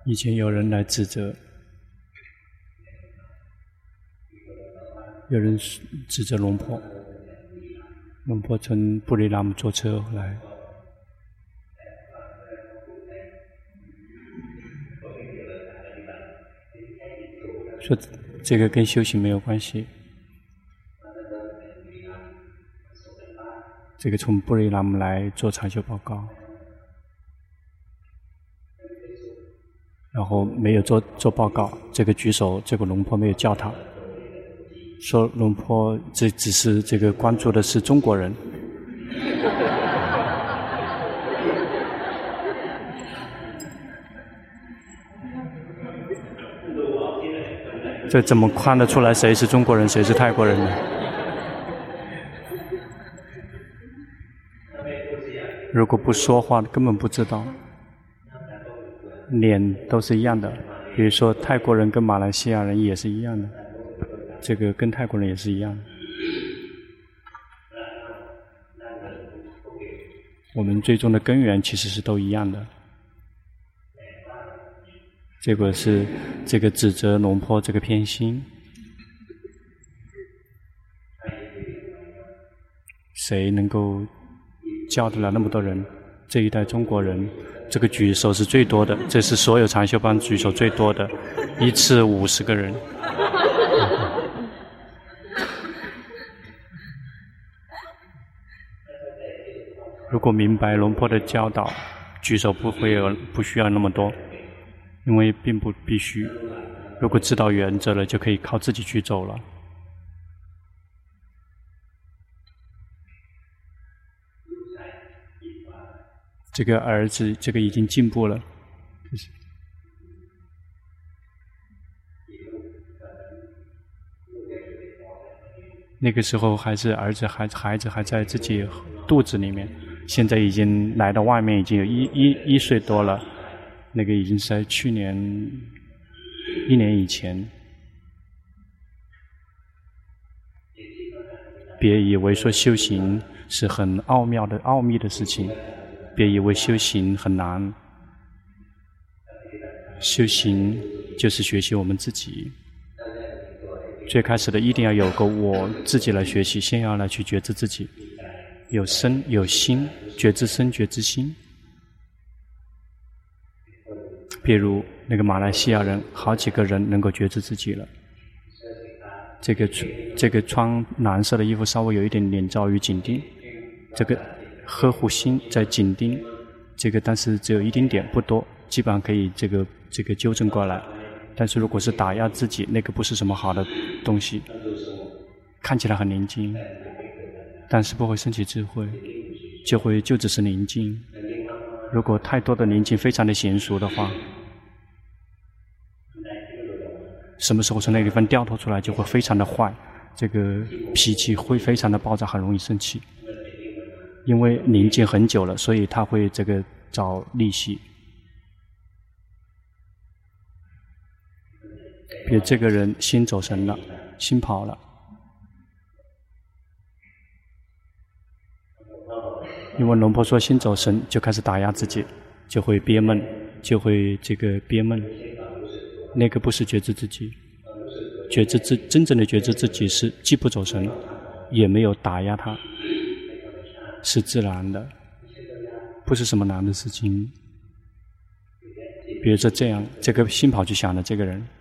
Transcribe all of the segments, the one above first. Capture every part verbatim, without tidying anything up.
以前有人来指责，有人指责龙婆，龙婆从布里拉姆坐车来，说这个跟修行没有关系。这个从布里拉姆来做禅修报告，然后没有做做报告，这个举手，这个龙婆没有叫他，说龙婆这只是这个关注的是中国人。这怎么看得出来谁是中国人，谁是泰国人呢？如果不说话，根本不知道。脸都是一样的，比如说泰国人跟马来西亚人也是一样的，这个跟泰国人也是一样的。我们最终的根源其实是都一样的。结果是这个指责龙婆这个偏心，谁能够教得了那么多人？这一代中国人，这个举手是最多的，这是所有禅修班举手最多的，一次五十个人。如果明白龙婆的教导，举手不会有，不需要那么多，因为并不必须。如果知道原则了，就可以靠自己去走了。这个儿子，这个已经进步了，就是那个时候还是儿子，孩孩子还在自己肚子里面，现在已经来到外面，已经有一一一岁多了。那个已经是在去年一年以前。别以为说修行是很奥妙的奥秘的事情。别以为修行很难，修行就是学习我们自己。最开始的一定要有个我自己来学习，先要来去觉知自己，有身有心，觉知身觉知心。比如那个马来西亚人，好几个人能够觉知自己了。这个这个穿蓝色的衣服稍微有一点点躁郁紧盯，这个呵护心在紧盯，这个但是只有一丁点不多，基本上可以这个这个纠正过来。但是如果是打压自己，那个不是什么好的东西，看起来很宁静，但是不会升起智慧，就会就只是宁静。如果太多的宁静非常的娴熟的话，什么时候从那个地方掉头出来就会非常的坏，这个脾气会非常的爆炸，很容易生气。因为宁静很久了，所以他会这个找利息。比如这个人心走神了，心跑了，因为龙婆说心走神，就开始打压自己，就会憋闷，就会这个憋闷。那个不是觉知自己，觉知自真正的觉知自己是既不走神，也没有打压它。是自然的，不是什么难的事情。比如说这样，这个心跑去想了这个人，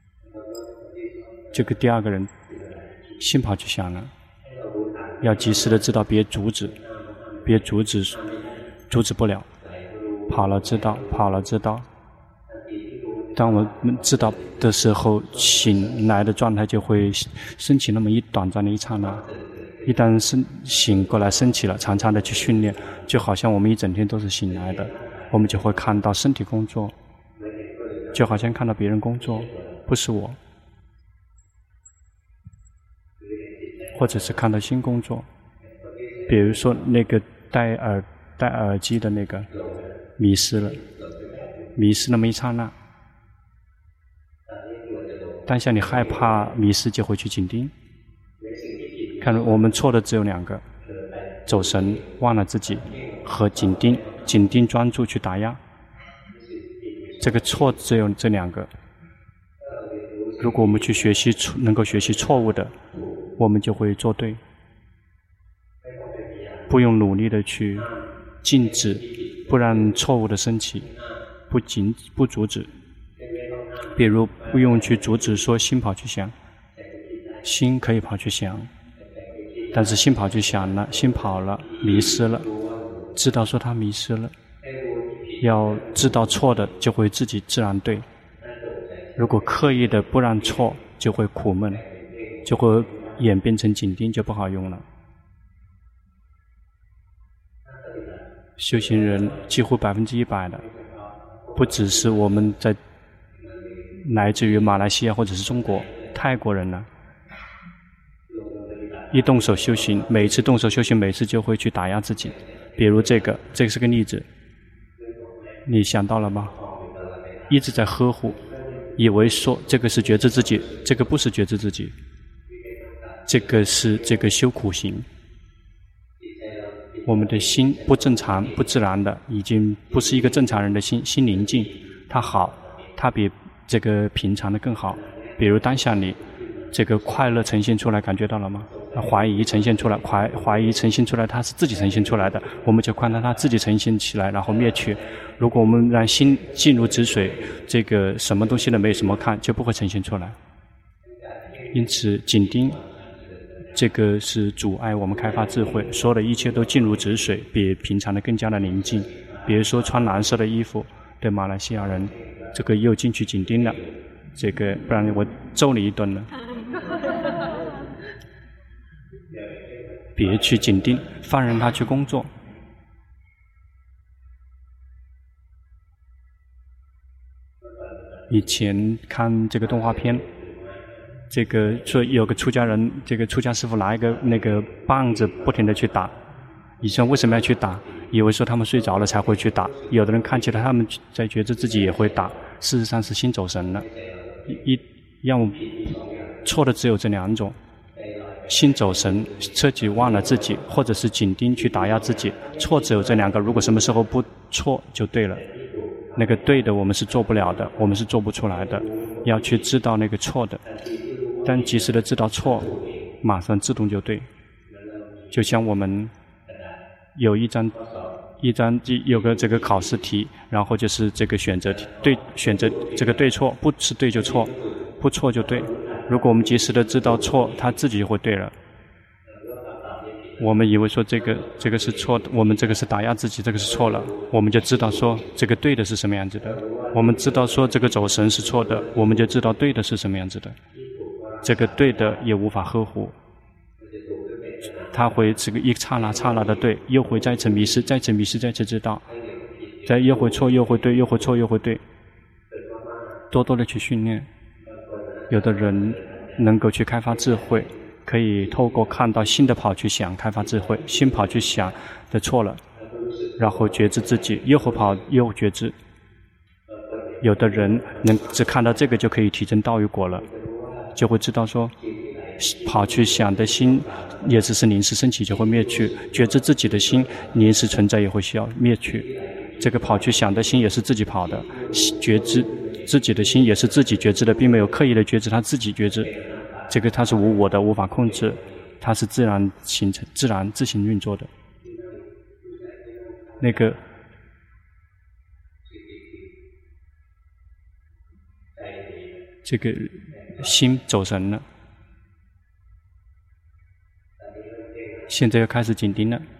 这个第二个人心跑去想了，要及时的知道，别阻止，别阻止，阻止不了。跑了知道，跑了知道。当我们知道的时候，醒来的状态就会升起那么一短暂的一刹那。一旦升醒过来升起了，常常的去训练，就好像我们一整天都是醒来的，我们就会看到身体工作，就好像看到别人工作，不是我，或者是看到新工作。比如说那个戴耳戴耳机的那个迷失了，迷失那么一刹那，当下你害怕迷失，就会去紧盯。看我们错的只有两个，走神忘了自己和紧盯，紧盯专注去打压。 这个错只有这两个。如果我们去学习能够学习错误的，我们就会做对。不用努力的去禁止，不让错误的升起，不禁不阻止。比如不用去阻止说心跑去想，心可以跑去想，但是心跑去想了，心跑了，迷失了，知道说他迷失了。要知道错的，就会自己自然对。如果刻意的不让错，就会苦闷，就会演变成紧盯，就不好用了。修行人几乎百分之一百的，不只是我们在来自于马来西亚或者是中国、泰国人呢，一动手修行，每一次动手修行，每次就会去打压自己。比如这个，这个是个例子，你想到了吗？一直在呵护。以为说这个是觉知自己，这个不是觉知自己，这个是这个修苦行。我们的心不正常、不自然的，已经不是一个正常人的心。心宁静，它好，它比这个平常的更好。比如当下你这个快乐呈现出来，感觉到了吗？怀疑呈现出来，怀怀疑呈现出来，它是自己呈现出来的，我们就看到它自己呈现起来，然后灭去。如果我们让心进入止水，这个什么东西都没有什么看，就不会呈现出来。因此紧盯，这个是阻碍我们开发智慧。所有的一切都进入止水，比平常的更加的宁静。比如说穿蓝色的衣服的马来西亚人，这个又进去紧盯了，这个不然我揍你一顿了。别去紧盯，放任他去工作。以前看这个动画片，这个说有个出家人，这个出家师傅拿一个那个棒子不停地去打。以前为什么要去打？以为说他们睡着了才会去打。有的人看起来他们在觉得自己也会打，事实上是心走神了。一要错的只有这两种。心走神，彻底忘了自己，或者是紧盯去打压自己，错只有这两个。如果什么时候不错就对了，那个对的我们是做不了的，我们是做不出来的，要去知道那个错的。但及时的知道错，马上自动就对。就像我们有一张一张有个这个考试题，然后就是这个选择题，对，选择这个对错，不是对就错，不错就对。如果我们及时的知道错，它自己就会对了。我们以为说这个这个是错的，我们这个是打压自己，这个是错了，我们就知道说这个对的是什么样子的。我们知道说这个走神是错的，我们就知道对的是什么样子的。这个对的也无法呵护，它会这个一刹那刹那的对，又会再次迷失，再次迷失，再次知道，再又会错，又会对，又会错，又会对。多多的去训练。有的人能够去开发智慧，可以透过看到心的跑去想开发智慧，心跑去想的错了，然后觉知自己，又会跑又觉知。有的人能只看到这个就可以提升道与果了，就会知道说跑去想的心也只是临时升起就会灭去，觉知自己的心临时存在也会需要灭去。这个跑去想的心也是自己跑的，觉知自己的心也是自己觉知的，并没有刻意的觉知，他自己觉知。这个它是无我的，无法控制，它是自然形成、自然自行运作的。那个这个心走神了，现在要开始紧盯了，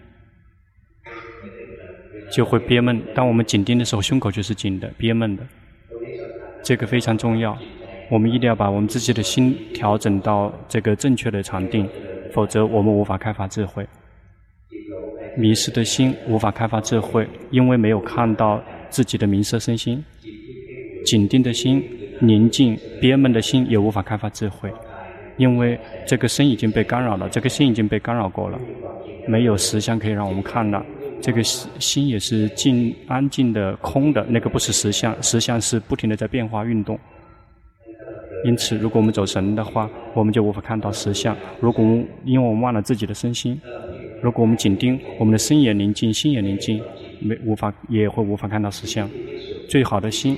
就会憋闷。当我们紧盯的时候，胸口就是紧的、憋闷的。这个非常重要，我们一定要把我们自己的心调整到这个正确的禅定，否则我们无法开发智慧。迷失的心无法开发智慧，因为没有看到自己的名色身心。紧盯的心、宁静、憋闷的心也无法开发智慧，因为这个身已经被干扰了，这个心已经被干扰过了，没有实相可以让我们看了。这个心也是静、安静的、空的，那个不是实相，实相是不停地在变化运动。因此，如果我们走神的话，我们就无法看到实相。如果我们因为我们忘了自己的身心，如果我们紧盯，我们的身也宁静，心也宁静，没无法也会无法看到实相。最好的心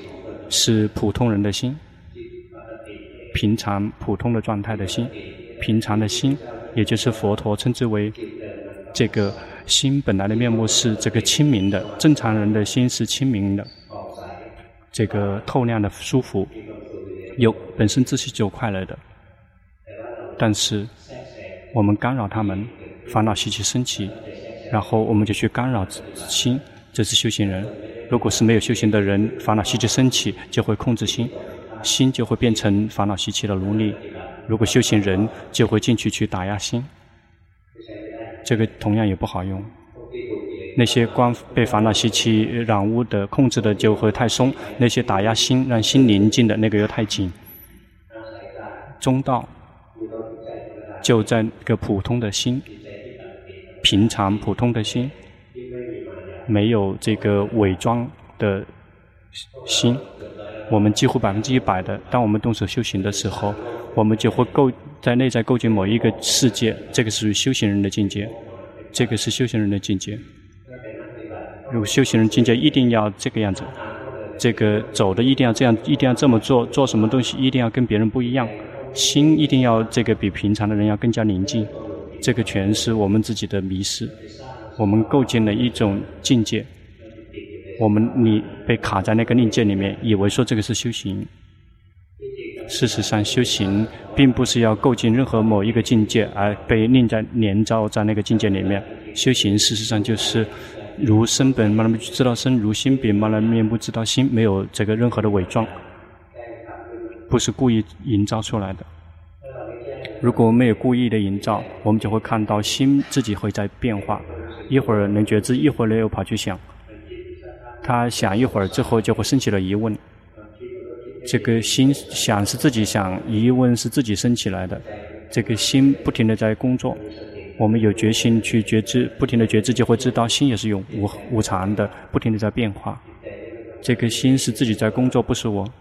是普通人的心，平常普通的状态的心，平常的心，也就是佛陀称之为这个心本来的面目是这个清明的，正常人的心是清明的，这个透亮的舒服，有本身自己就快乐的。但是我们干扰他们，烦恼习气升起，然后我们就去干扰心，这是修行人。如果是没有修行的人，烦恼习气升起就会控制心，心就会变成烦恼习气的奴隶。如果修行人就会进去去打压心，这个同样也不好用。那些光被烦恼习气染污的控制的就会太松，那些打压心让心宁静的那个又太紧。中道就在一个普通的心，平常普通的心，没有这个伪装的心。我们几乎百分之一百的，当我们动手修行的时候，我们就会构在内在构建某一个世界，这个是属于修行人的境界，这个是修行人的境界。如果修行人境界一定要这个样子，这个走的一定要这样，一定要这么做，做什么东西一定要跟别人不一样，心一定要这个比平常的人要更加宁静，这个全是我们自己的迷失。我们构建了一种境界，我们你被卡在那个境界里面，以为说这个是修行。事实上，修行并不是要构建任何某一个境界而被另在连招在那个境界里面。修行事实上就是如身本慢慢知道身，如心本慢慢面目知道心，没有这个任何的伪装，不是故意营造出来的。如果没有故意的营造，我们就会看到心自己会在变化，一会儿能觉知，一会儿又跑去想，他想一会儿之后就会升起了疑问。这个心想是自己想，疑问是自己升起来的，这个心不停地在工作，我们有决心去觉知，不停地觉知就会知道心也是有无无常的，不停地在变化。这个心是自己在工作，不是我。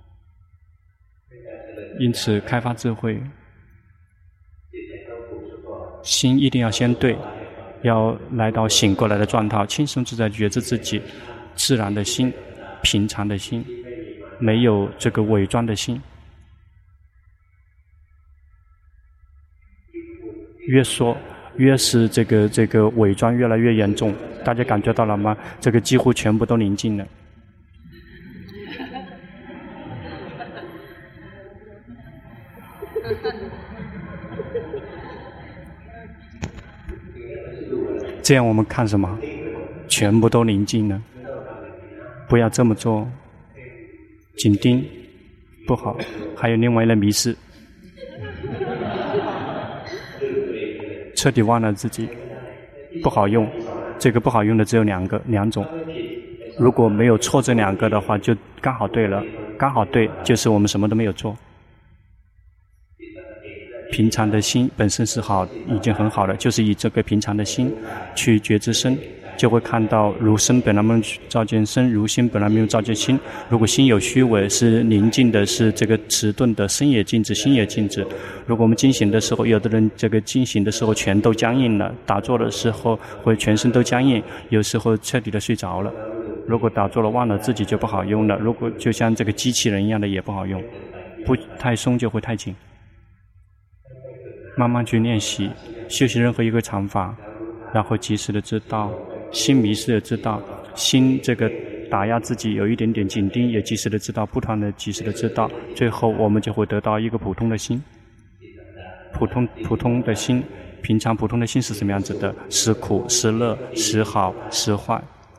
因此开发智慧，心一定要先对，要来到醒过来的状态，轻松自在觉知自己，自然的心，平常的心，没有这个伪装的心。越说越是这个这个伪装越来越严重，大家感觉到了吗？这个几乎全部都宁静了。这样我们看什么？全部都宁静了。不要这么做，紧盯不好。还有另外一类迷失，彻底忘了自己，不好用。这个不好用的只有两个两种，如果没有错这两个的话，就刚好对了。刚好对就是我们什么都没有做。平常的心本身是好，已经很好了，就是以这个平常的心去觉知身，就会看到如身本来没有照见身，如心本来没有照见心。如果心有虚伪，是宁静的，是这个迟钝的，身也静止，心也静止。如果我们惊醒的时候，有的人这个惊醒的时候全都僵硬了，打坐的时候会全身都僵硬，有时候彻底的睡着了。如果打坐了忘了自己就不好用了，如果就像这个机器人一样的也不好用，不太松就会太紧。慢慢去练习，修习任何一个常法，然后及时的知道，心迷失的知道，心这个打压自己有一点点紧盯，也及时的知道，不断的及时的知道，最后我们就会得到一个普通的心。普通普通的心，平常普通的心是什么样子的？时苦时乐，时好时坏。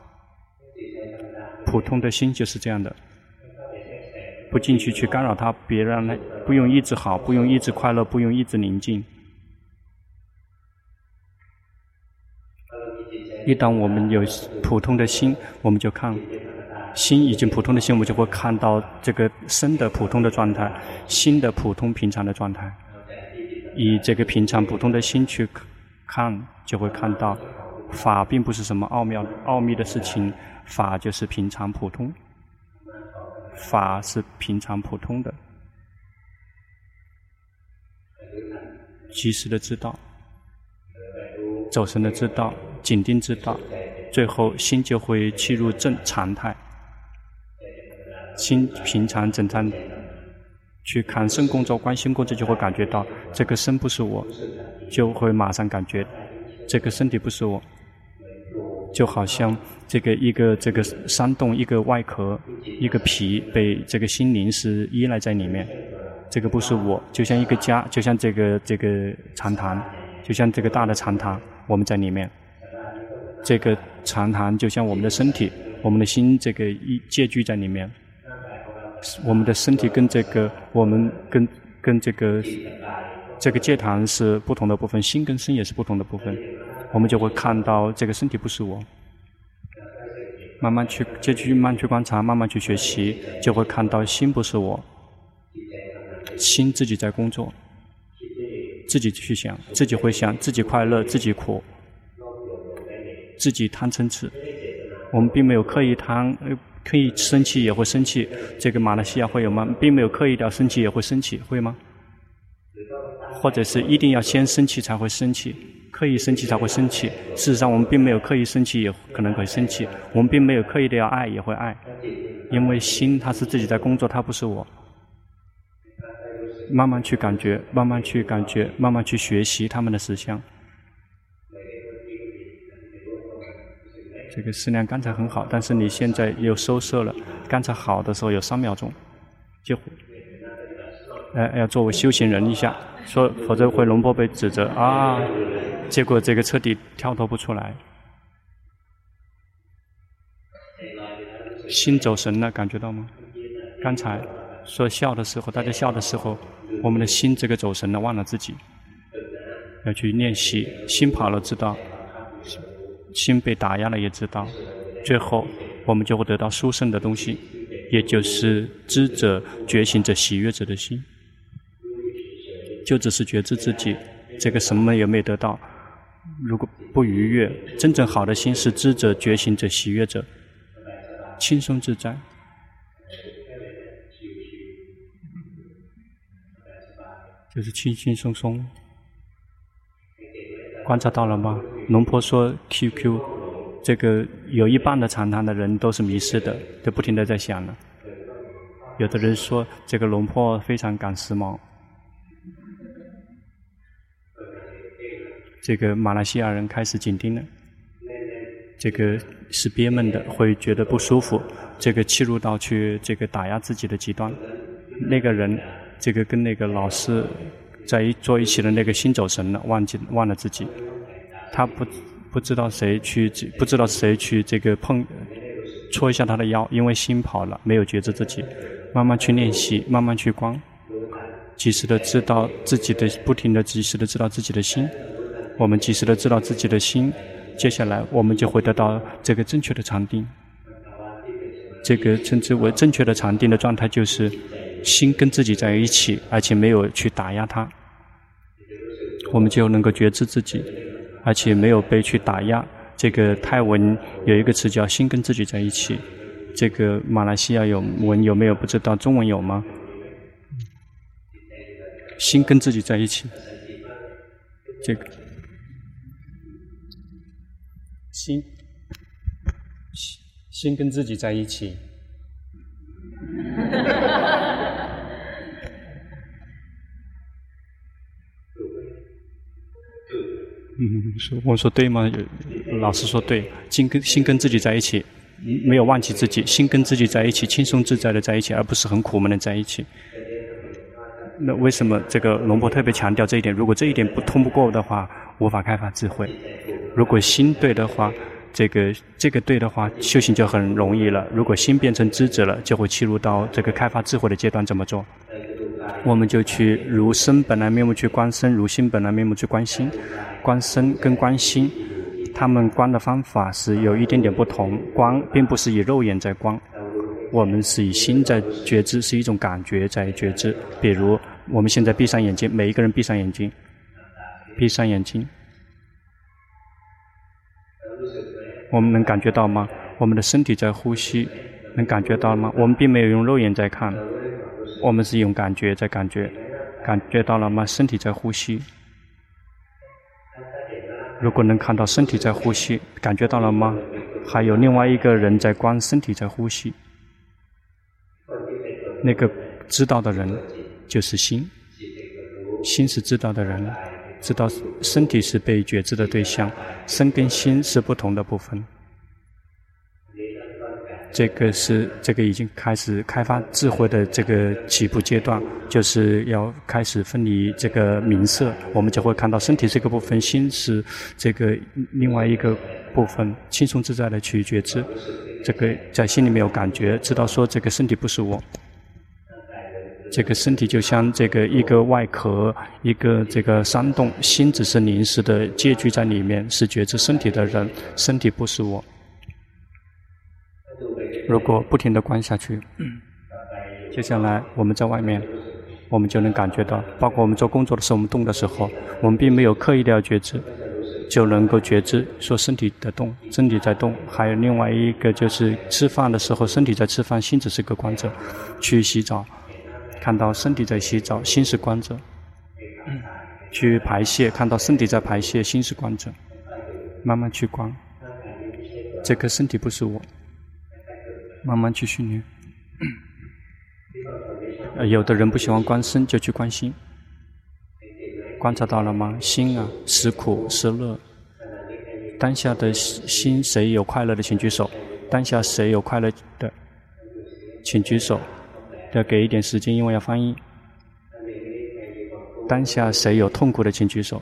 普通的心就是这样的，不进去去干扰它，别让它，不用一直好，不用一直快乐，不用一直宁静。一旦我们有普通的心，我们就看心已经普通的心，我们就会看到这个身的普通的状态，心的普通平常的状态。以这个平常普通的心去看，就会看到法并不是什么奥妙奥秘的事情，法就是平常普通，法是平常普通的，及时的知道，走神的知道，紧盯知道，最后心就会契入正常态。 心平常整常去看身工作、观心工作，就会感觉到这个身不是我，就会马上感觉这个身体不是我，就好像这个一个这个山洞，一个外壳，一个皮被这个心灵是依赖在里面，这个不是我，就像一个家，就像这个这个禅堂，就像这个大的禅堂，我们在里面，这个禅堂就像我们的身体，我们的心这个一借居在里面。我们的身体跟这个我们跟跟这个这个戒坛是不同的部分，心跟身也是不同的部分，我们就会看到这个身体不是我，慢慢去接续慢慢去观察，慢慢去学习，就会看到心不是我，心自己在工作，自己去想，自己会想，自己快乐，自己苦，自己贪嗔痴，我们并没有刻意贪。可以生气也会生气，这个马来西亚会有吗？并没有刻意的生气也会生气，会吗？或者是一定要先生气才会生气，刻意生气才会生气。事实上我们并没有刻意生气也可能会生气，我们并没有刻意的要爱也会爱，因为心它是自己在工作，它不是我。慢慢去感觉，慢慢去感觉，慢慢去学习他们的实相。这个思量刚才很好，但是你现在又收摄了。刚才好的时候有三秒钟，就呃要作为修行人一下，说否则会龙婆被指责啊。结果这个彻底跳脱不出来，心走神了，感觉到吗？刚才说笑的时候，大家笑的时候，我们的心这个走神了，忘了自己，要去练习。心跑了，知道。心被打压了也知道，最后我们就会得到殊胜的东西，也就是知者、觉醒者、喜悦者的心。就只是觉知自己，这个什么也没得到。如果不愉悦，真正好的心是知者、觉醒者、喜悦者，轻松自在。就是轻轻松松。观察到了吗？龙婆说 Q Q 这个有一半的禅堂的人都是迷失的，都不停地在想了。有的人说这个龙婆非常赶时髦，这个马来西亚人开始紧盯了，这个是憋闷的，会觉得不舒服，这个切入到去这个打压自己的极端。那个人这个跟那个老师在一坐一起的那个心走神了，忘记忘了自己，他不不知道谁去不知道谁去这个碰戳一下他的腰，因为心跑了，没有觉知自己。慢慢去练习，慢慢去观，及时的知道自己的，不停的及时的知道自己的心。我们及时的知道自己的心，接下来我们就会得到这个正确的禅定。这个称之为正确的禅定的状态，就是心跟自己在一起，而且没有去打压它，我们就能够觉知自己，而且没有被去打压。这个泰文有一个词叫心跟自己在一起，这个马来西亚有文有没有不知道，中文有吗？心跟自己在一起，这个心心跟自己在一起。嗯，说我说对吗？老师说对，心跟心跟自己在一起，没有忘记自己，心跟自己在一起，轻松自在的在一起，而不是很苦闷的在一起。那为什么这个龙婆特别强调这一点？如果这一点不通不过的话，无法开发智慧。如果心对的话，这个这个对的话，修行就很容易了。如果心变成知者了，就会切入到这个开发智慧的阶段。怎么做？我们就去如身本来面目去观身，如心本来面目去观心。观身跟观心，他们观的方法是有一点点不同。观并不是以肉眼在观，我们是以心在觉知，是一种感觉在觉知。比如我们现在闭上眼睛，每一个人闭上眼睛，闭上眼睛，我们能感觉到吗？我们的身体在呼吸，能感觉到吗？我们并没有用肉眼在看，我们是用感觉在感觉，感觉到了吗？身体在呼吸。如果能看到身体在呼吸，感觉到了吗？还有另外一个人在观身体在呼吸。 那个知道的人就是心，心是知道的人，知道身体是被觉知的对象，身跟心是不同的部分。这个是这个已经开始开发智慧的这个起步阶段，就是要开始分离这个名色，我们就会看到身体这个部分，心是这个另外一个部分，轻松自在的去觉知，这个在心里面有感觉，知道说这个身体不是我。这个身体就像这个一个外壳，一个这个山洞，心只是临时的借居在里面，是觉知身体的人，身体不是我。如果不停地观下去，接下来我们在外面，我们就能感觉到，包括我们做工作的时候，我们动的时候，我们并没有刻意的要觉知，就能够觉知说身体的动，身体在动。还有另外一个就是吃饭的时候，身体在吃饭，心只是个观者。去洗澡，看到身体在洗澡，心是观者。去排泄，看到身体在排泄，心是观者。慢慢去观，这个身体不是我。慢慢去训练。有的人不喜欢观身，就去观心。观察到了吗？心啊，是苦是乐。当下的心，谁有快乐的请举手。当下谁有快乐的请举手。要给一点时间，因为要翻译。当下谁有痛苦的请举手。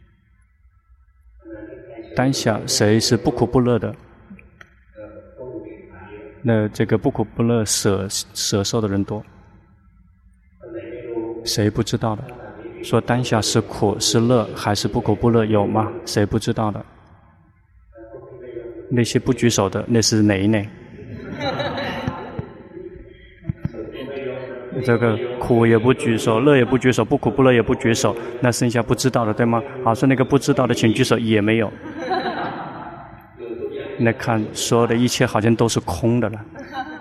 当下谁是不苦不乐的？那这个不苦不乐舍舍受的人多。谁不知道的？说当下是苦是乐还是不苦不乐有吗？谁不知道的？那些不举手的，那是哪一类？这个苦也不举手，乐也不举手，不苦不乐也不举手，那剩下不知道的，对吗？好，说那个不知道的请举手，也没有。那看所有的一切好像都是空的了。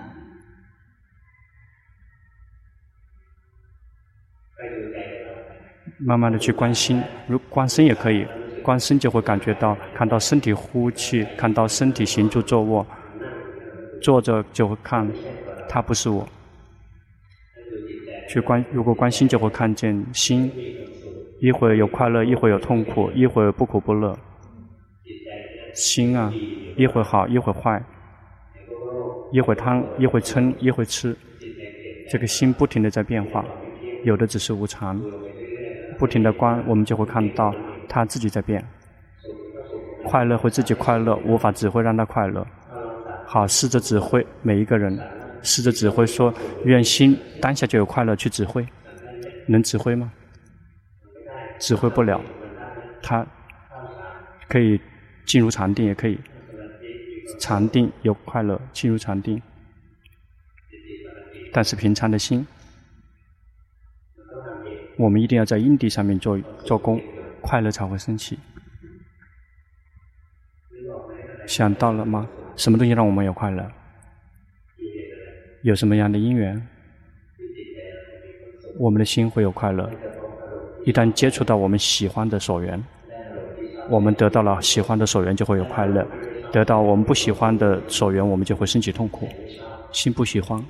慢慢的去观心，如观身也可以，观身就会感觉到，看到身体呼气，看到身体行住坐卧，坐着就会看，它不是我。去观，如果观心就会看见心，一会儿有快乐，一会儿有痛苦，一会儿不苦不乐。心啊，一会儿好，一会儿坏，一会儿贪，一会儿嗔，一会儿痴。这个心不停地在变化，有的只是无常。不停地观，我们就会看到它自己在变。快乐会自己快乐，无法指挥让它快乐。好，试着指挥每一个人，试着指挥说，愿心当下就有快乐，去指挥。能指挥吗？指挥不了。它可以进入禅定，也可以禅定有快乐，进入禅定。但是平常的心，我们一定要在因地上面做做功，快乐才会升起。想到了吗？什么东西让我们有快乐？有什么样的因缘，我们的心会有快乐？一旦接触到我们喜欢的所缘，我们得到了喜欢的所缘就会有快乐，得到我们不喜欢的所缘，我们就会升起痛苦。心不喜欢，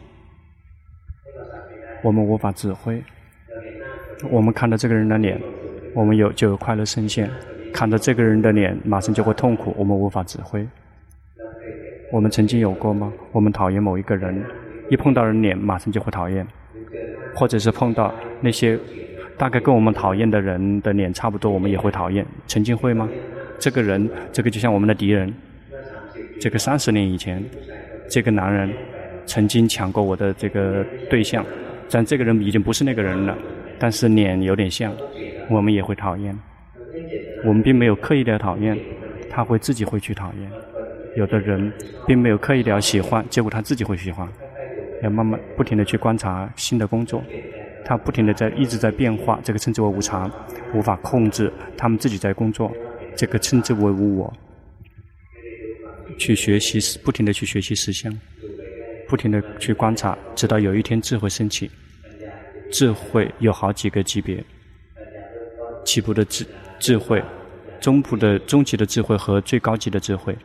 我们无法指挥。我们看到这个人的脸，我们有就有快乐升现；看到这个人的脸，马上就会痛苦，我们无法指挥。我们曾经有过吗？我们讨厌某一个人，一碰到人脸，马上就会讨厌，或者是碰到那些大概跟我们讨厌的人的脸差不多，我们也会讨厌。曾经会吗？这个人，这个就像我们的敌人。这个三十年以前，这个男人曾经抢过我的这个对象，但这个人已经不是那个人了，但是脸有点像，我们也会讨厌。我们并没有刻意的讨厌，他会自己会去讨厌。有的人并没有刻意的要喜欢，结果他自己会喜欢。要慢慢不停的去观察新的工作，他不停的在一直在变化，这个称之为无常，无法控制，他们自己在工作，这个称之为无我。去学习，不停的去学习实相，不停的去观察，直到有一天智慧升起。智慧有好几个级别，起步的智智慧，中部的中级的智慧和最高级的智慧。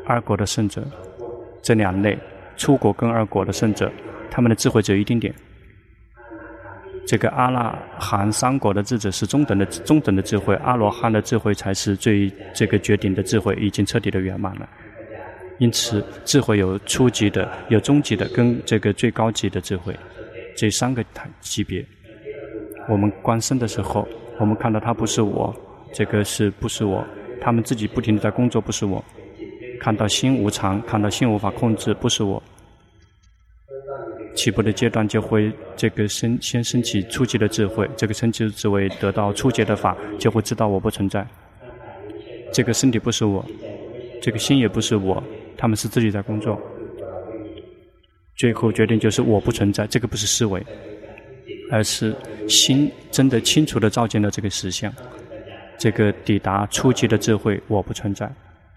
二果的圣者，这两类初果跟二果的圣者，他们的智慧只有一丁点。这个阿那含三果的智者是中等的中等的智慧，阿罗汉的智慧才是最这个绝顶的智慧，已经彻底的圆满了。因此，智慧有初级的、有中级的跟这个最高级的智慧，这三个级别。我们观身的时候，我们看到它不是我，这个是不是我？他们自己不停地在工作，不是我。看到心无常，看到心无法控制，不是我。起步的阶段就会这个升先升起初级的智慧，这个升级的智慧得到初级的法，就会知道我不存在。这个身体不是我，这个心也不是我，他们是自己在工作。最后决定就是我不存在，这个不是思维，而是心真的清楚地照见了这个实相。这个抵达初级的智慧，我不存在。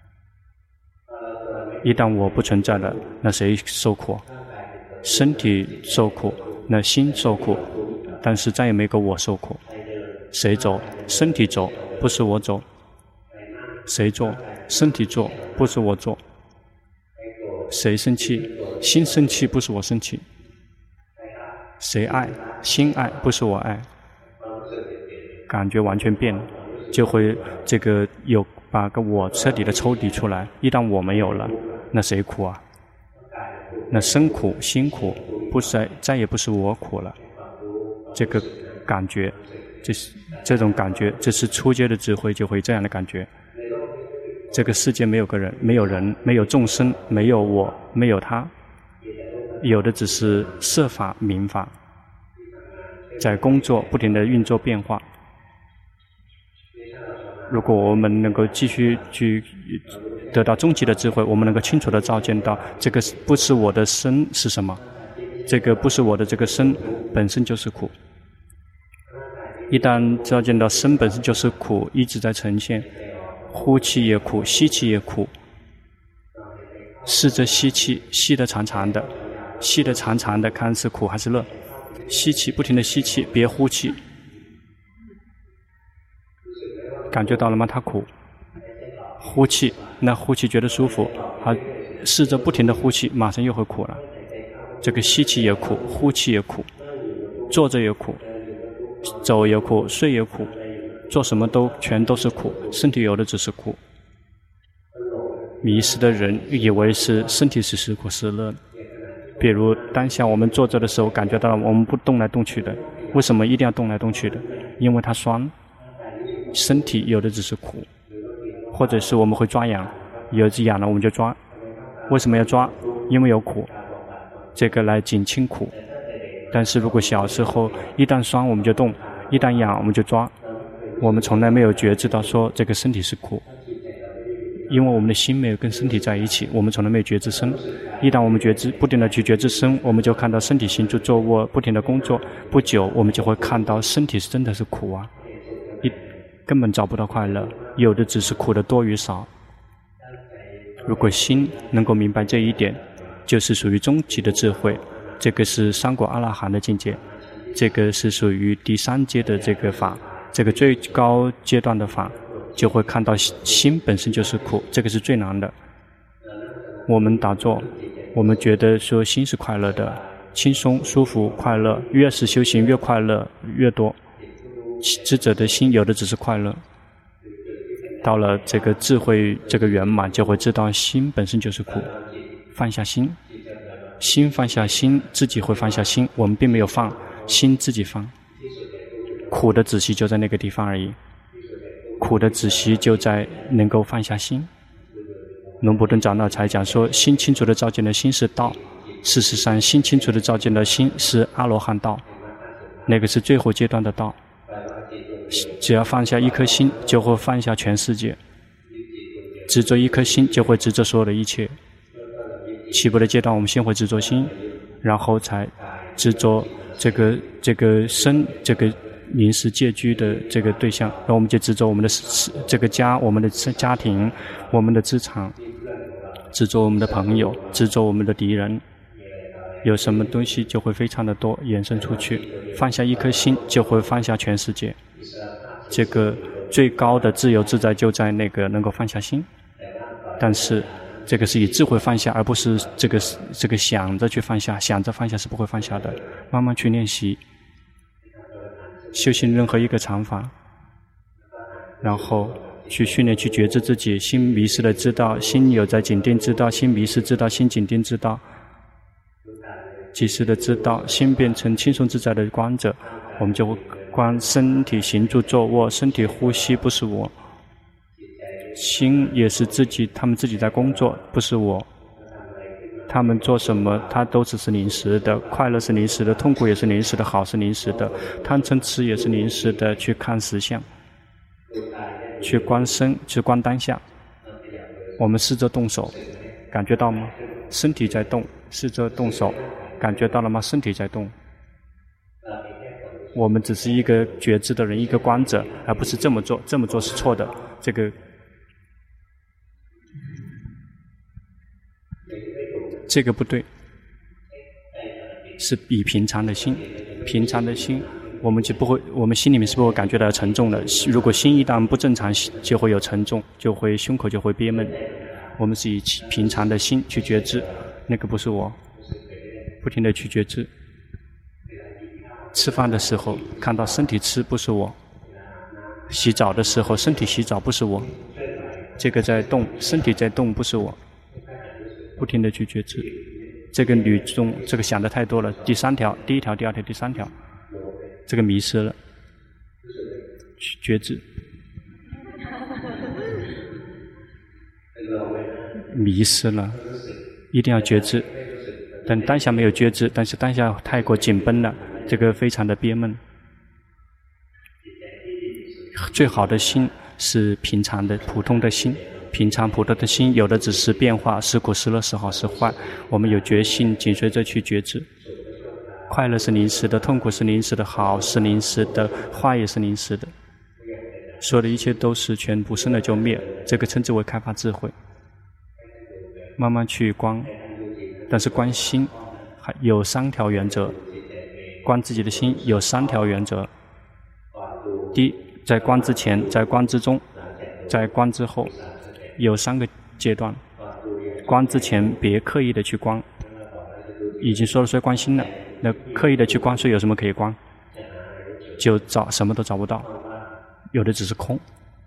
一旦我不存在了，那谁受苦？身体受苦，那心受苦，但是再也没个我受苦。谁走？身体走，不是我走。谁做？身体做，不是我做。谁生气？心生气，不是我生气。谁爱？心爱，不是我爱。感觉完全变了，就会这个有把个我彻底的抽离出来。一旦我没有了，那谁苦啊？那身苦心苦，不是再也不是我苦了。这个感觉，这是这种感觉，这是初阶的智慧就会这样的感觉。这个世界没有个人，没有人，没有众生，没有我，没有他，有的只是色法名法，在工作不停地运作变化。如果我们能够继续去得到终极的智慧，我们能够清楚地照见到这个不是我的身是什么，这个不是我的这个身本身就是苦。一旦照见到身本身就是苦，一直在呈现，呼气也苦，吸气也苦。试着吸气，吸得长长的，吸得长长的，看是苦还是乐。吸气，不停地吸气，别呼气。感觉到了吗？它苦。呼气，那呼气觉得舒服，好，试着不停地呼气，马上又会苦了。这个吸气也苦，呼气也苦，坐着也苦，走也苦，睡也苦，做什么都全都是苦，身体有的只是苦。迷失的人以为是身体是是苦是乐，比如当下我们坐着的时候，感觉到我们不动来动去的，为什么一定要动来动去的？因为它酸。身体有的只是苦，或者是我们会抓痒，有只痒了我们就抓，为什么要抓？因为有苦，这个来减轻苦。但是如果小时候一旦酸我们就动，一旦痒我们就抓，我们从来没有觉知到说这个身体是苦，因为我们的心没有跟身体在一起，我们从来没有觉知身。一旦我们觉知，不停地去觉知身，我们就看到身体行住坐卧不停地工作，不久我们就会看到身体是真的是苦啊，一根本找不到快乐，有的只是苦的多与少。如果心能够明白这一点，就是属于终极的智慧，这个是三果阿那含的境界，这个是属于第三阶的这个法，这个最高阶段的法，就会看到心本身就是苦，这个是最难的。我们打坐，我们觉得说心是快乐的，轻松舒服快乐，越是修行越快乐越多。智者的心有的只是快乐，到了这个智慧这个圆满，就会知道心本身就是苦。放下心，心放下心，自己会放下心，我们并没有放，心自己放。苦的仔细就在那个地方而已，苦的仔细就在能够放下心。龙婆顿长老才讲说，心清楚的照见的心是道，事实上心清楚的照见的心是阿罗汉道，那个是最后阶段的道。只要放下一颗心，就会放下全世界。执着一颗心，就会执着所有的一切。起步的阶段，我们先会执着心，然后才执着这个这个身，这个临时借居的这个对象。然后我们就执着我们的这个家，我们的家庭，我们的资产，执着我们的朋友，执着我们的敌人。有什么东西就会非常的多延伸出去，放下一颗心就会放下全世界。这个最高的自由自在就在那个能够放下心，但是这个是以智慧放下，而不是这个这个想着去放下，想着放下是不会放下的。慢慢去练习，修行任何一个禅法，然后去训练，去觉知自己心迷失的知道，心有在紧盯知道，心迷失知道，心紧盯知道，及时的知道，心变成轻松自在的观者，我们就会观身体行住坐卧，身体呼吸不是我，心也是自己，他们自己在工作，不是我。他们做什么，它都只是临时的，快乐是临时的，痛苦也是临时的，好是临时的，贪嗔痴也是临时的。去看实相，去观身，去观当下。我们试着动手，感觉到吗？身体在动，试着动手，感觉到了吗？身体在动。我们只是一个觉知的人，一个观者，而不是这么做，这么做是错的。这个这个不对，是以平常的心，平常的心，我们就不会，我们心里面是不会感觉到沉重的。如果心一旦不正常，就会有沉重，就会胸口就会憋闷。我们是以平常的心去觉知，那个不是我，不停地去觉知。吃饭的时候看到身体吃不是我，洗澡的时候身体洗澡不是我，这个在动，身体在动不是我。不停地去觉知，这个女中这个想的太多了。第三条，第一条、第二条、第三条，这个迷失了，去觉知，迷失了，一定要觉知。但当下没有觉知，但是当下太过紧绷了，这个非常的憋闷。最好的心是平常的、普通的心。平常普通的心，有的只是变化，是苦是乐，是好是坏。我们有决心，紧随着去觉知。快乐是临时的，痛苦是临时的，好是临时的，坏也是临时的。所有的一切都是全部生了就灭，这个称之为开发智慧。慢慢去观，但是观心还有三条原则。观自己的心有三条原则。第一，在观之前，在观之中，在观之后。有三个阶段，观之前别刻意的去观，已经说了说观心了，那刻意的去观，所以有什么可以观？就找什么都找不到，有的只是空，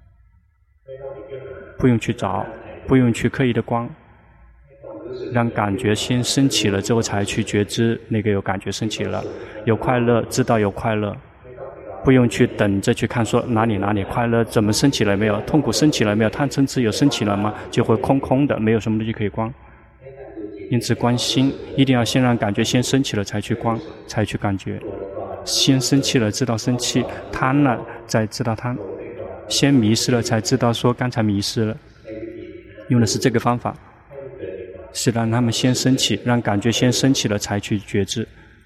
不用去找，不用去刻意的观，让感觉先升起了之后才去觉知那个有感觉升起了，有快乐知道有快乐。不用去等着去看说哪里哪里快乐怎么升起来没有，痛苦升起来没有，贪嗔痴有升起来吗？就会空空的，没有什么东西可以观。因此观心一定要先让感觉先升起了才去观，才去感觉。先生气了知道生气，贪了再知道贪，先迷失了才知道说刚才迷失了。用的是这个方法，是让他们先升起，让感觉先升起了才去觉知。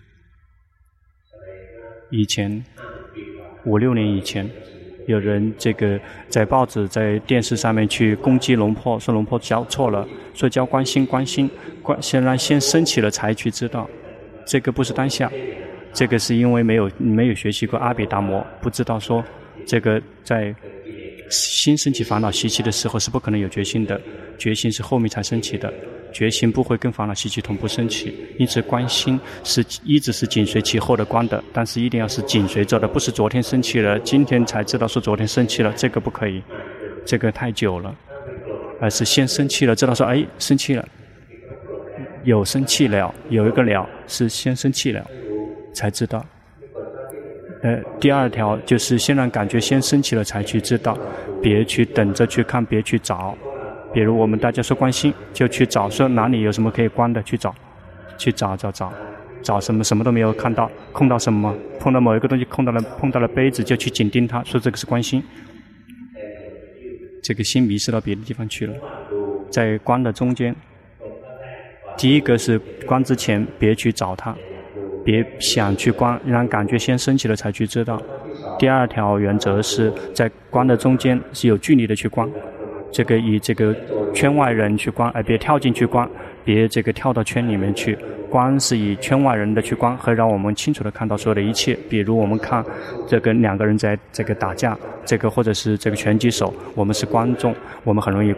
以前五六年以前，有人这个在报纸、在电视上面去攻击龙婆，说龙婆教错了，说教观心、观心，观先让先升起了才去知道，这个不是当下，这个是因为没有没有学习过阿毗达摩，不知道说这个在心升起烦恼习气的时候是不可能有决心的，决心是后面才升起的。决心不会跟烦恼习气同步升起，因此观心是一直是紧随其后的观的，但是一定要是紧随着的，不是昨天升起了今天才知道说昨天升起了，这个不可以，这个太久了，而是先生气了知道说哎生气了，有生气了，有一个了是先生气了才知道。呃，第二条就是先让感觉先升起了才去知道，别去等着去看，别去找。比如我们大家说观心，就去找说哪里有什么可以观的，去找，去找找找，找什么什么都没有看到，空到什么？碰到某一个东西，空到了碰到了杯子，就去紧盯它，说这个是观心。这个心迷失到别的地方去了，在观的中间。第一个是观之前别去找它，别想去观，让感觉先升起了才去知道。第二条原则是在观的中间是有距离的去观。这个以这个圈外人去观，而别跳进去观，别这个跳到圈里面去观，是以圈外人的去观，会让我们清楚的看到所有的一切。比如我们看这个两个人在这个打架，这个或者是这个拳击手，我们是观众，我们很容易观，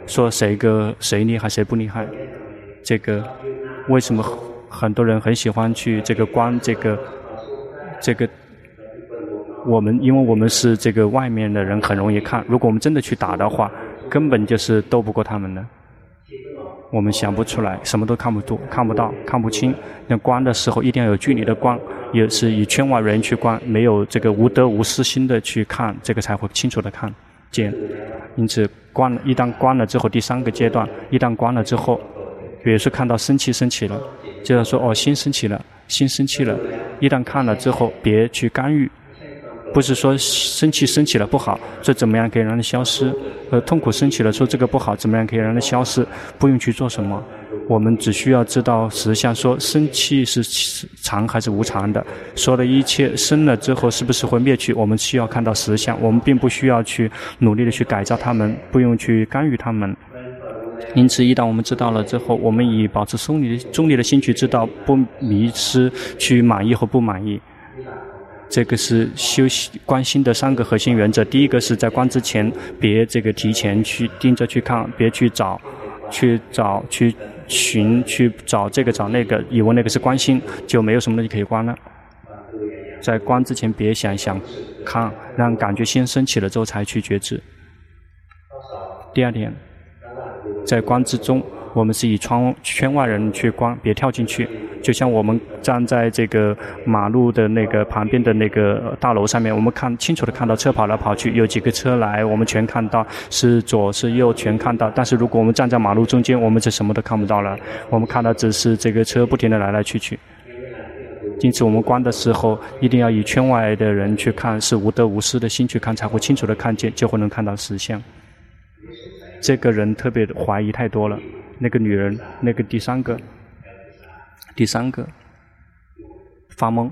说谁个谁厉害谁不厉害。这个为什么很多人很喜欢去这个观这个这个我们因为我们是这个外面的人很容易看，如果我们真的去打的话，根本就是斗不过他们的。我们想不出来，什么都看不到，看不到，看不清。那观的时候一定要有距离的观，也是以圈外人去观，没有这个无得无失心的去看，这个才会清楚的看见。因此，观一旦观了之后，第三个阶段，一旦观了之后，比如说看到生气升起了，就要说哦，心升起了，心生气了。一旦看了之后，别去干预。不是说生气升起了不好，这怎么样可以让它消失？呃，痛苦升起了，说这个不好，怎么样可以让它消失？不用去做什么，我们只需要知道实相，说生气是常还是无常的，说的一切生了之后是不是会灭去？我们需要看到实相，我们并不需要去努力的去改造它们，不用去干预它们。因此，一旦我们知道了之后，我们以保持中立的中立的心去知道，不迷失，去满意或不满意。这个是修习观心的三个核心原则。第一个是在观之前，别这个提前去盯着去看，别去找，去找去寻去找这个找那个，以为那个是观心，就没有什么东西可以观了。在观之前，别想想看，让感觉先升起了之后才去觉知。第二点，在观之中，我们是以窗圈外人去观，别跳进去。就像我们站在这个马路的那个旁边的那个大楼上面，我们看清楚的看到车跑来跑去，有几个车来，我们全看到，是左是右全看到。但是如果我们站在马路中间，我们就什么都看不到了，我们看到只是这个车不停的来来去去。因此我们观的时候，一定要以圈外的人去看，是无得无失的心去看，才会清楚的看见，就会能看到实相。这个人特别怀疑太多了，那个女人，那个第三个第三个发懵。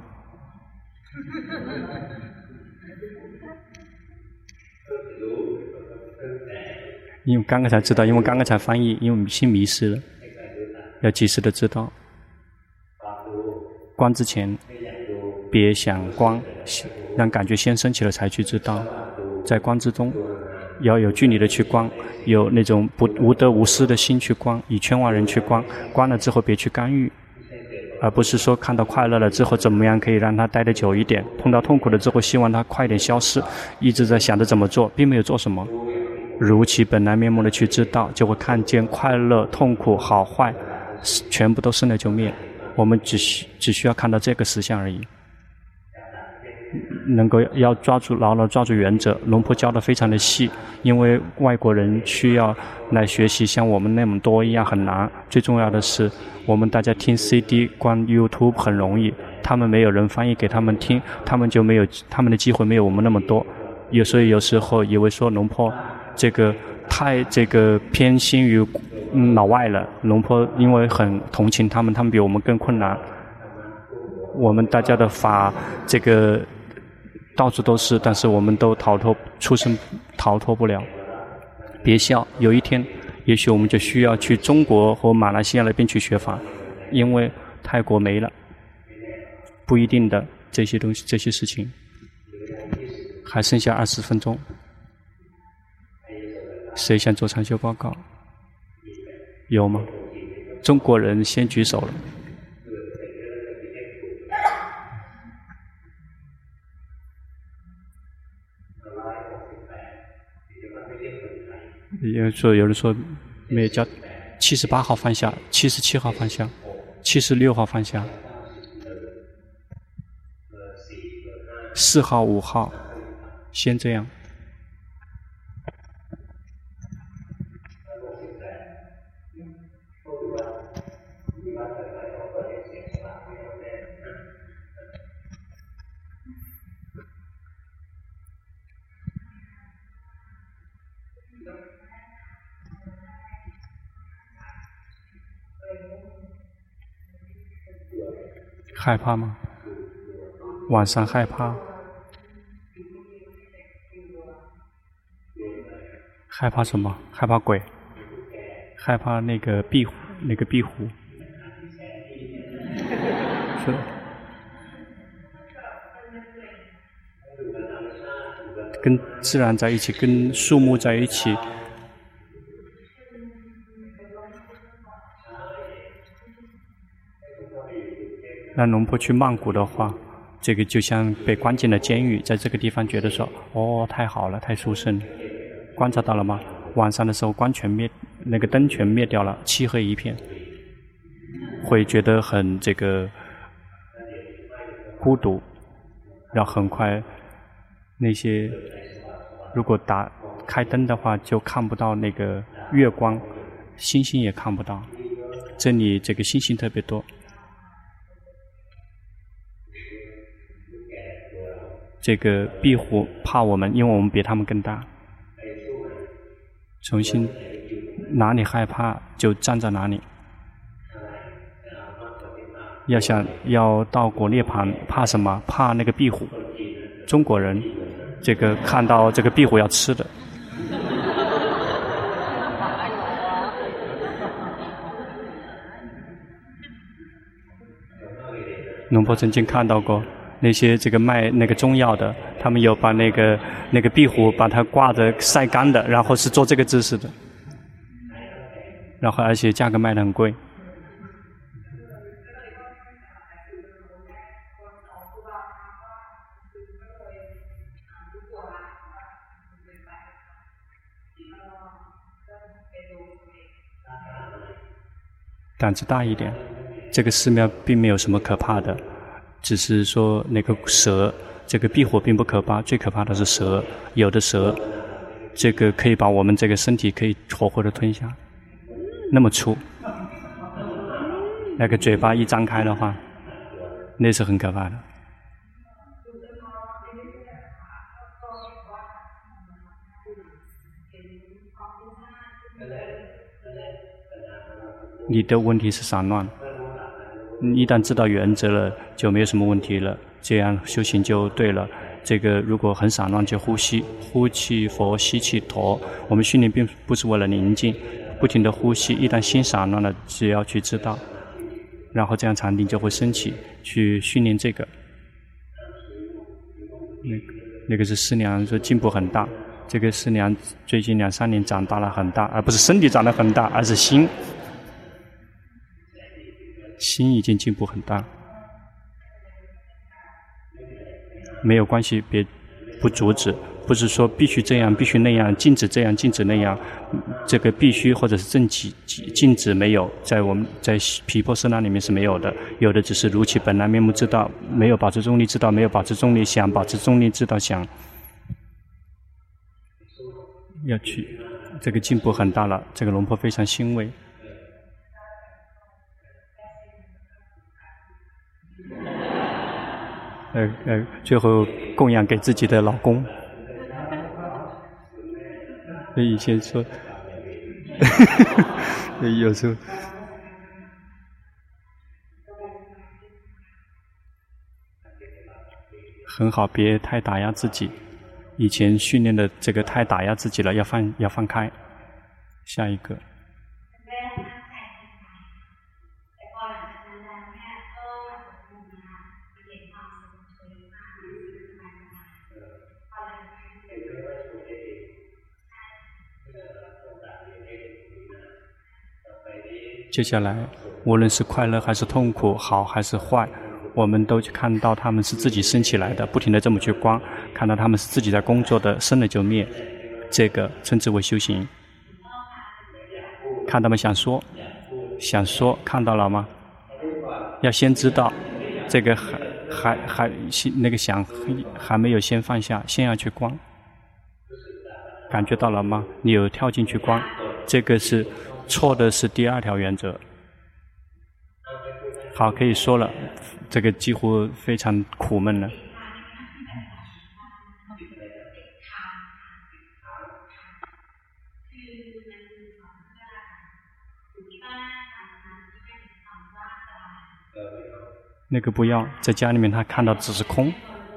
因为刚刚才知道，因为刚刚才翻译，因为心迷失了，要及时的知道。观之前，别想观，让感觉先升起了才去知道。在观之中，要有距离的去观，有那种不无得无失的心去观，以圈外人去观，观了之后别去干预。而不是说看到快乐了之后怎么样可以让它待得久一点，碰到痛苦了之后希望它快点消失，一直在想着怎么做，并没有做什么。如其本来面目的去知道，就会看见快乐、痛苦、好坏，全部都生了就灭。我们只需只需要看到这个实相而已。能够要抓住牢牢抓住原则，龙婆教的非常的细，因为外国人需要来学习像我们那么多一样很难。最重要的是，我们大家听 C D 观 YouTube 很容易，他们没有人翻译给他们听，他们就没有他们的机会没有我们那么多。有所以有时候以为说龙婆这个太这个偏心于、嗯、老外了，龙婆因为很同情他们，他们比我们更困难。我们大家的法这个到处都是，但是我们都逃脱出生逃脱不了。别笑，有一天也许我们就需要去中国和马来西亚那边去学法，因为泰国没了，不一定的这些东西这些事情。还剩下二十分钟，谁想做长修报告？有吗？中国人先举手了。有人说，有人说没有叫七十八号放下，七十七号放下，七十六号放下，四号、五号，先这样。害怕吗？晚上害怕？害怕什么？害怕鬼？害怕那个壁虎？那个壁虎？是跟自然在一起，跟树木在一起， 那龙婆去曼谷的话，这个就像被关进了监狱，在这个地方觉得说，哦，太好了，太殊胜了。观察到了吗？晚上的时候光全灭，那个灯全灭掉了，漆黑一片，会觉得很这个孤独，然后很快那些如果打开灯的话，就看不到那个月光，星星也看不到。这里这个星星特别多。这个壁虎怕我们，因为我们比他们更大。重新哪里害怕就站在哪里。要想要到果涅盘，怕什么？怕那个壁虎。中国人这个看到这个壁虎要吃的。龙婆曾经看到过那些这个卖那个中药的，他们有把那个那个壁虎把它挂着晒干的，然后是做这个姿势的，然后而且价格卖得很贵。胆子大一点，这个寺庙并没有什么可怕的，只是说那个蛇，这个壁虎并不可怕，最可怕的是蛇。有的蛇，这个可以把我们这个身体可以活活的吞下，那么粗。那个嘴巴一张开的话，那是很可怕的。你的问题是散乱，你一旦知道原则了，就没有什么问题了，这样修行就对了。这个如果很散乱，就呼吸，呼气佛，吸气陀。我们训练并不是为了宁静，不停的呼吸，一旦心散乱了，只要去知道，然后这样禅定就会升起，去训练这个。那个那个是师娘说进步很大，这个师娘最近两三年长大了很大，而不是身体长得很大，而是心。心已经进步很大，没有关系，别不阻止，不是说必须这样，必须那样，禁止这样，禁止那样，这个必须或者是正禁禁止没有，在我们在毗婆舍那里面是没有的，有的只是如其本来面目知道，没有保持中立知道，没有保持中立想，保持中立知道想，要去，这个进步很大了，这个龙婆非常欣慰。呃呃，最后供养给自己的老公。以前说，有时候很好，别太打压自己。以前训练的这个太打压自己了，要放要放开。下一个。接下来，无论是快乐还是痛苦，好还是坏，我们都去看到他们是自己生起来的，不停地这么去观，看到他们是自己在工作的，生了就灭，这个称之为修行。看他们想说，想说，看到了吗？要先知道，这个还还还那个想还没有先放下，先要去观，感觉到了吗？你有跳进去观，这个是。错的是第二条原则。好，可以说了，这个几乎非常苦闷了。那个不要，在家里面他看到只是空。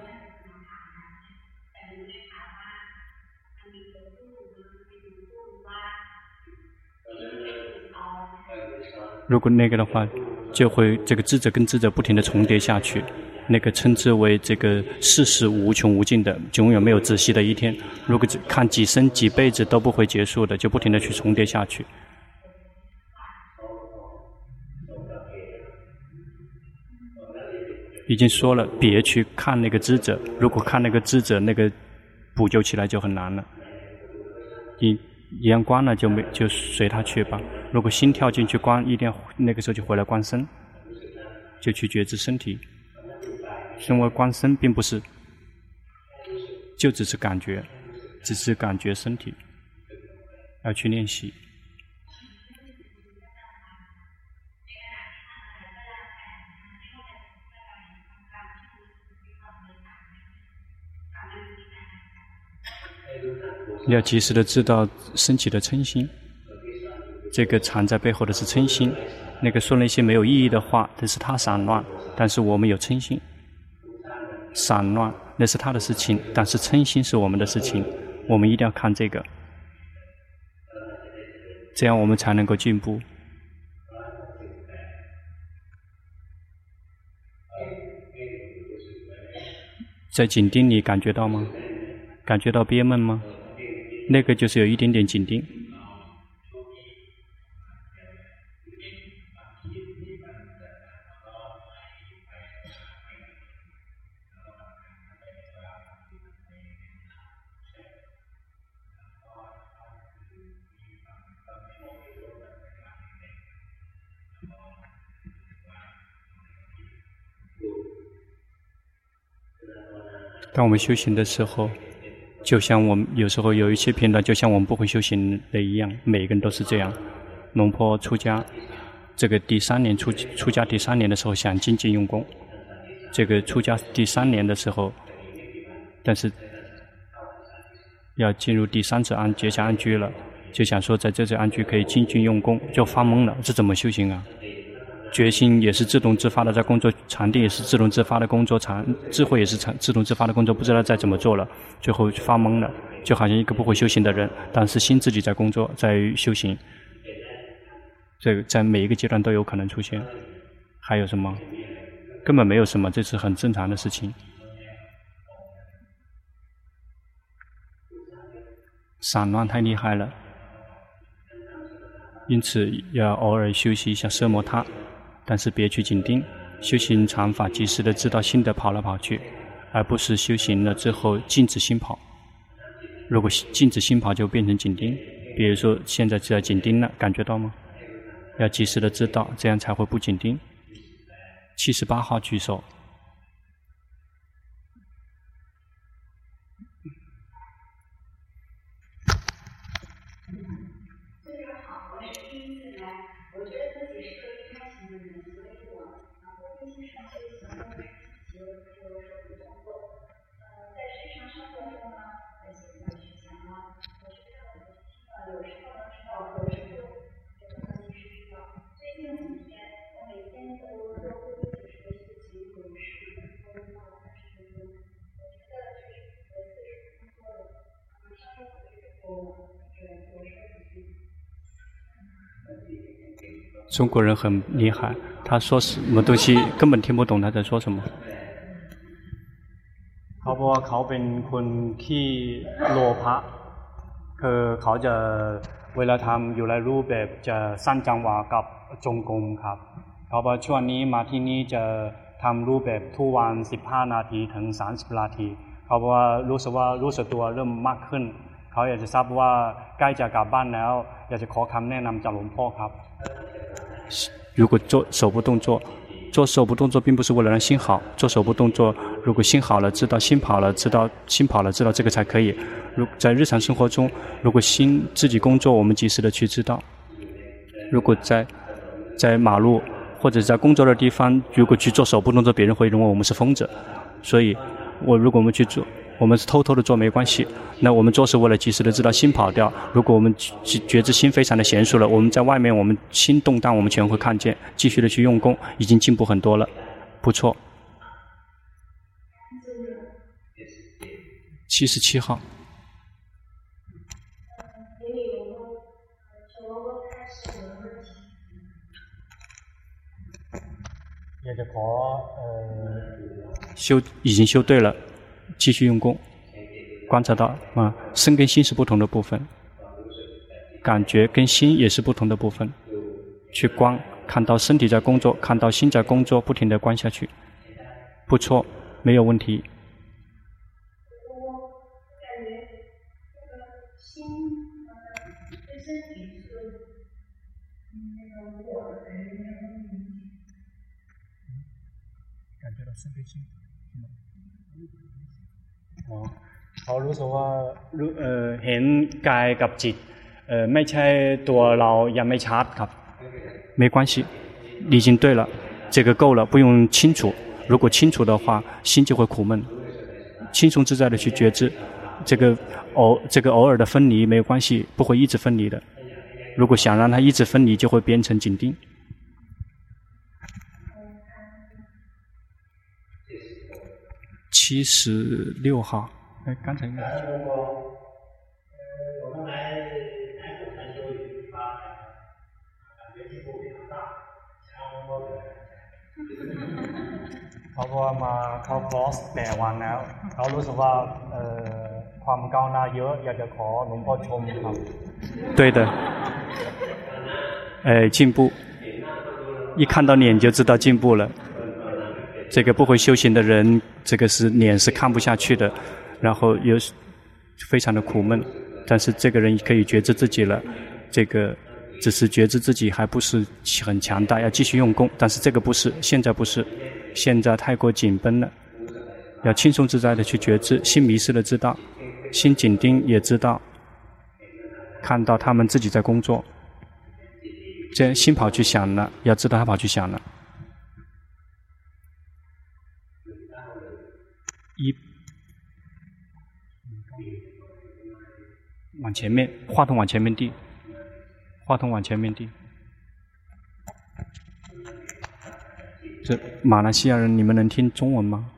如果那个的话，就会这个智者跟智者不停地重叠下去，那个称之为这个世事无穷无尽的，永远没有止息的一天。如果看几生几辈子都不会结束的，就不停地去重叠下去。 已经说了，别去看那个知者。如果看那个知者，那个补救起来就很难了。你一样关了就没就随他去吧。如果心跳进去关，一定要那个时候就回来关身，就去觉知身体。因为关身并不是，就只是感觉，只是感觉身体，要去练习。要及时的知道升起的嗔心，这个藏在背后的是嗔心。那个说那些没有意义的话，这是他散乱，但是我们有嗔心。散乱那是他的事情，但是嗔心是我们的事情，我们一定要看这个，这样我们才能够进步。在紧盯你感觉到吗？感觉到憋闷吗？那个就是有一点点紧盯。当我们修行的时候，就像我们有时候有一些片段，就像我们不会修行的一样，每个人都是这样。龙婆出家，这个第三年出出家第三年的时候想精进用功，这个出家第三年的时候，但是要进入第三次安结下安居了，就想说在这次安居可以精进用功，就发懵了，这怎么修行啊？决心也是自动自发的在工作，禅定也是自动自发的工作，禅智慧也是自动自发的工作，不知道再怎么做了，最后发懵了，就好像一个不会修行的人，但是心自己在工作，在修行。这个在每一个阶段都有可能出现。还有什么？根本没有什么，这是很正常的事情。散乱太厉害了，因此要偶尔休息一下奢摩他。但是别去紧盯，修行禅法及时的知道心的跑来跑去，而不是修行了之后禁止心跑。如果禁止心跑就变成紧盯，比如说现在就在紧盯了，感觉到吗？要及时的知道，这样才会不紧盯。七十八号举手。中国人很厉害，他说什么东西根本听不懂他在说什么。เขาบอกว่าเขาเป็นคนขี้โลภะคือเขาจะเวลาทำอยู่หลายรูปแบบจะสั้นจังหวะกับจงกรมครับเขาบอกช่วงนี้มาที่นี่จะทำรูปแบบทุกวันสิบห้านาทีถึงสามสิบนาทีเขาบอกว่ารู้สึกว่ารู้สึกตัวเริ่มมากขึ้นเขาอยากจะทราบว่าใกล้จะกลับบ้านแล้วอยากจะขอคำแนะนำจากหลวงพ่อครับ如果做手部动作，做手部动作并不是为了让心好，做手部动作，如果心好了，知道心跑了，知道心跑了，知道这个才可以。如在日常生活中，如果心自己工作，我们及时的去知道。如果在在马路或者在工作的地方，如果去做手部动作，别人会认为我们是疯子。所以，我如果我们去做。我们是偷偷的做没关系，那我们做是为了及时的知道心跑掉。如果我们觉知心非常的娴熟了，我们在外面我们心动荡，我们全会看见，继续的去用功，已经进步很多了，不错。七十七号。也就ข呃修已经修对了。继续用功，观察到啊，身跟心是不同的部分，感觉跟心也是不同的部分。去观，看到身体在工作，看到心在工作，不停地观下去。 不错，没有问题。感觉到身体轻อ๋อเขารู้สึกว่าเอ่อเห็นกายกับจิตเอ่อไม่ใช่ตัวเรายังไม่ชัดครับ没关系已经对了这个够了不用清楚如果清楚的话心就会苦闷轻松自在的去觉知这个偶这个偶尔的分离没有关系不会一直分离的如果想让它一直分离就会变成紧盯七十六号哎刚才应该เขาบอกว่ามาเข้าคอร์สแปดวันแล้วเขารู้สึกว่าเอ่อความก้าวหน้าเยอะอยากจะขอหลวงพ่อชมครับ对的呃进步一看到脸就知道进步了这个不会修行的人这个是脸是看不下去的然后又非常的苦闷但是这个人可以觉知自己了这个只是觉知自己还不是很强大要继续用功但是这个不是现在不是现在太过紧绷了要轻松自在的去觉知心迷失了知道心紧盯也知道看到他们自己在工作这样心跑去想了要知道他跑去想了一往前面话筒往前面递话筒往前面递这马来西亚人你们能听中文吗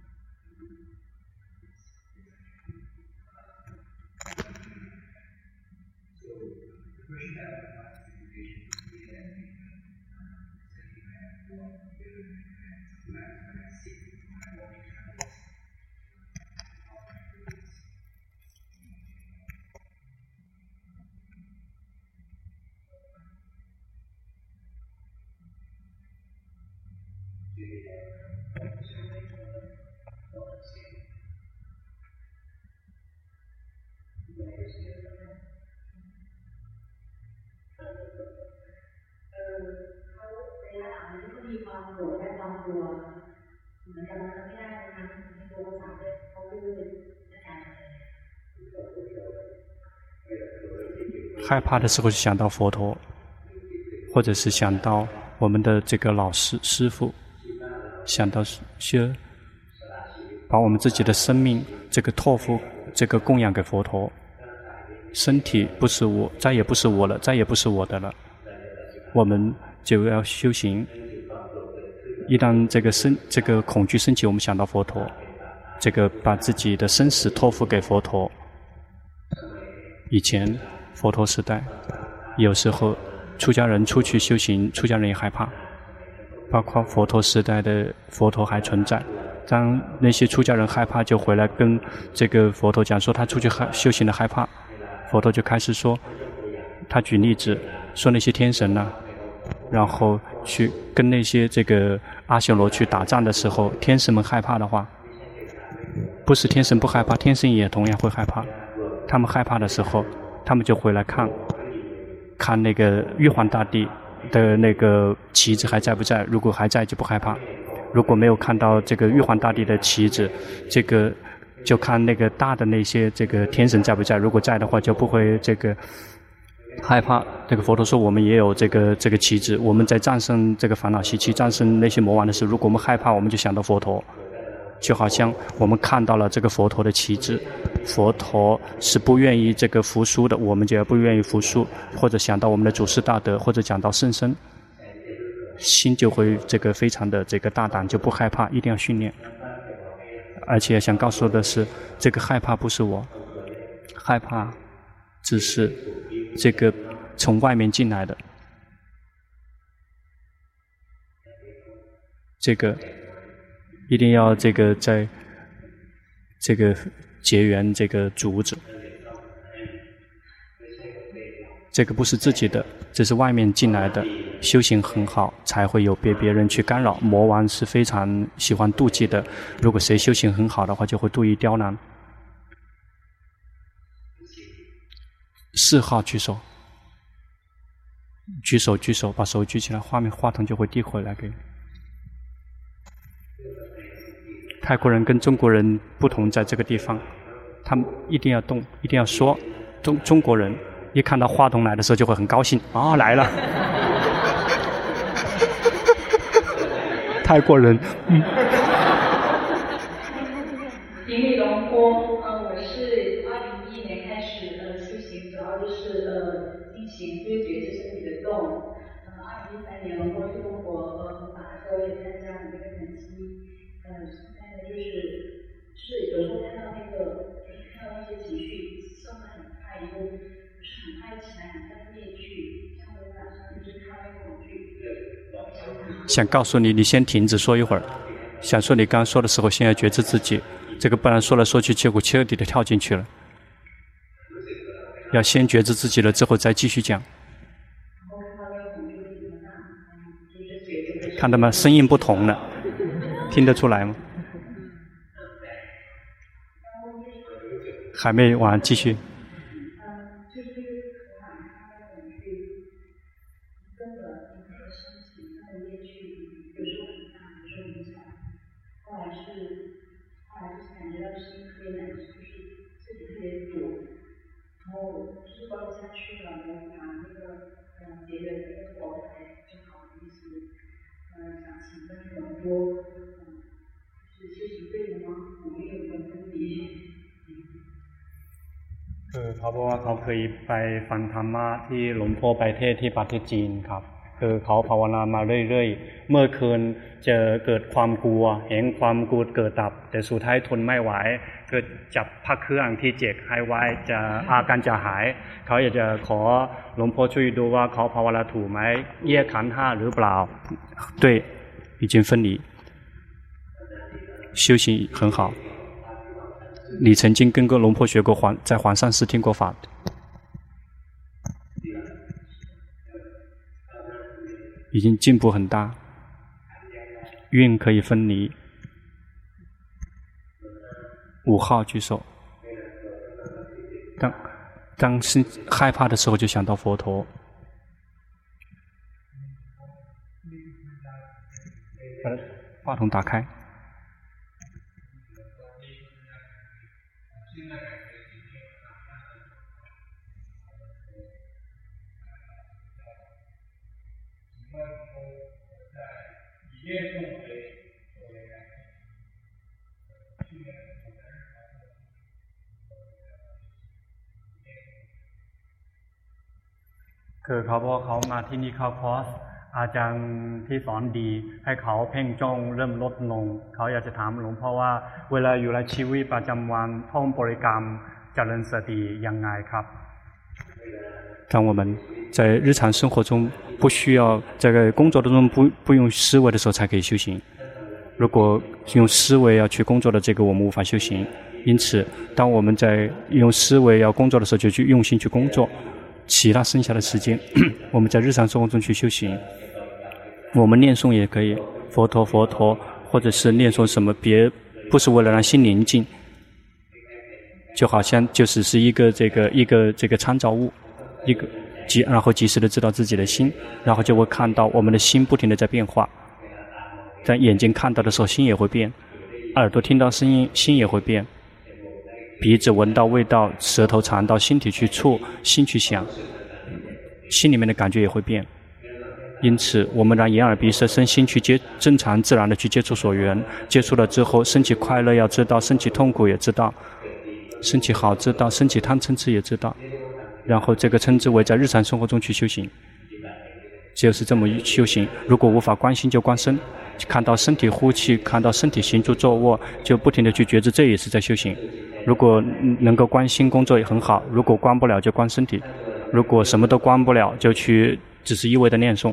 害怕的时候就想到佛陀或者是想到我们的这个老师师父想到些把我们自己的生命这个托付这个供养给佛陀身体不是我再也不是我了再也不是我的了我们就要修行一旦这个生这个恐惧升起我们想到佛陀这个把自己的生死托付给佛陀以前佛陀时代有时候出家人出去修行出家人也害怕包括佛陀时代的佛陀还存在当那些出家人害怕就回来跟这个佛陀讲说他出去修行的害怕佛陀就开始说他举例子说那些天神啊然后去跟那些这个阿修罗去打仗的时候天神们害怕的话不是天神不害怕天神也同样会害怕他们害怕的时候他们就回来看看那个玉皇大帝的那个旗子还在不在如果还在就不害怕如果没有看到这个玉皇大帝的旗子这个就看那个大的那些这个天神在不在如果在的话就不会这个害怕这个佛陀说我们也有这个这个旗帜我们在战胜这个烦恼习气战胜那些魔王的时候如果我们害怕我们就想到佛陀就好像我们看到了这个佛陀的旗帜佛陀是不愿意这个服输的我们就要不愿意服输或者想到我们的祖师大德或者讲到圣僧心就会这个非常的这个大胆就不害怕一定要训练而且想告诉的是这个害怕不是我害怕只是这个从外面进来的这个一定要这个在这个结缘这个主旨这个不是自己的，这是外面进来的。修行很好，才会有别别人去干扰。魔王是非常喜欢妒忌的，如果谁修行很好的话，就会故意刁难。四号举手，举手举手，把手举起来，画面话筒就会递回来给你。泰国人跟中国人不同在这个地方，他们一定要动，一定要说。中中国人一看到话筒来的时候就会很高兴，啊、哦，来了。泰国人，嗯。 顶礼龙波，呃，我是二零一一年开始呃修行，主要就是呃进行对觉知身体的动。呃，二零一三年龙波去中国呃法的时候也参加你这个晨曦，呃，看的就是就是有时候看到那个就是看到那些情绪升得很快，以后就是很快起来，很快灭去，像我晚上一直看那个恐惧。 想告诉你，你先停止说一会儿。想说你刚刚说的时候，先要觉知自己，这个不然说来说去，结果彻底的跳进去了。要先觉知自己了之后再继续讲。看到吗？声音不同了，听得出来吗？还没完，继续。คือเขาบอกว่าเขาเคยไปฟังธรรมะที่หลวงพ่อไปเทศที่ประเทศจีนครับคือเขาภาวนามาเรื่อยๆเมื่อคืนเจอเกิดความกลัวเห็นความกลัวเกิดดับแต่สุดท้ายทนไม่ไหวเกิดจับพระเครื่องที่เจ็กให้ไว้จะอาการจะหายเขาอยากจะขอหลวงพ่อช่วยดูว่าเขาภาวนาถูกไหมแยกขันธ์ห้าหรือเปล่า对已经分离修行很好你曾经跟过龙婆学过黄，在黄山寺听过法，已经进步很大。运可以分离。五号举手。当当是害怕的时候，就想到佛陀。把话筒打开。คือเขาบอกเขามาที่นี่เข้าคอร์สอาจารย์ที่สอนดีให้เขาเพ่งจ้องเริ่มลดลงเขาอยากจะถามหลวงพ่อว่าเวลาอยู่ในชีวิตประจำวันท่องบริกรรมเจริญสติยังไงครับ当我们在日常生活中不需要在工作当中不不用思维的时候才可以修行如果用思维要去工作的这个我们无法修行因此当我们在用思维要工作的时候就去用心去工作其他剩下的时间我们在日常生活中去修行我们念诵也可以佛陀佛陀或者是念诵什么别不是为了让心宁静就好像就只是一个这个一个这个参照物一个及然后及时的知道自己的心然后就会看到我们的心不停的在变化在眼睛看到的时候心也会变耳朵听到声音心也会变鼻子闻到味道舌头尝到身体去触心去想心里面的感觉也会变因此我们让眼耳鼻舌身心去接正常自然的去接触所缘接触了之后升起快乐要知道升起痛苦也知道升起好知道升起贪嗔痴也知道然后这个称之为在日常生活中去修行就是这么修行如果无法观心就观身看到身体呼气看到身体行住坐卧就不停地去觉知这也是在修行如果能够观心工作也很好如果观不了就观身体如果什么都观不了就去只是一味的念诵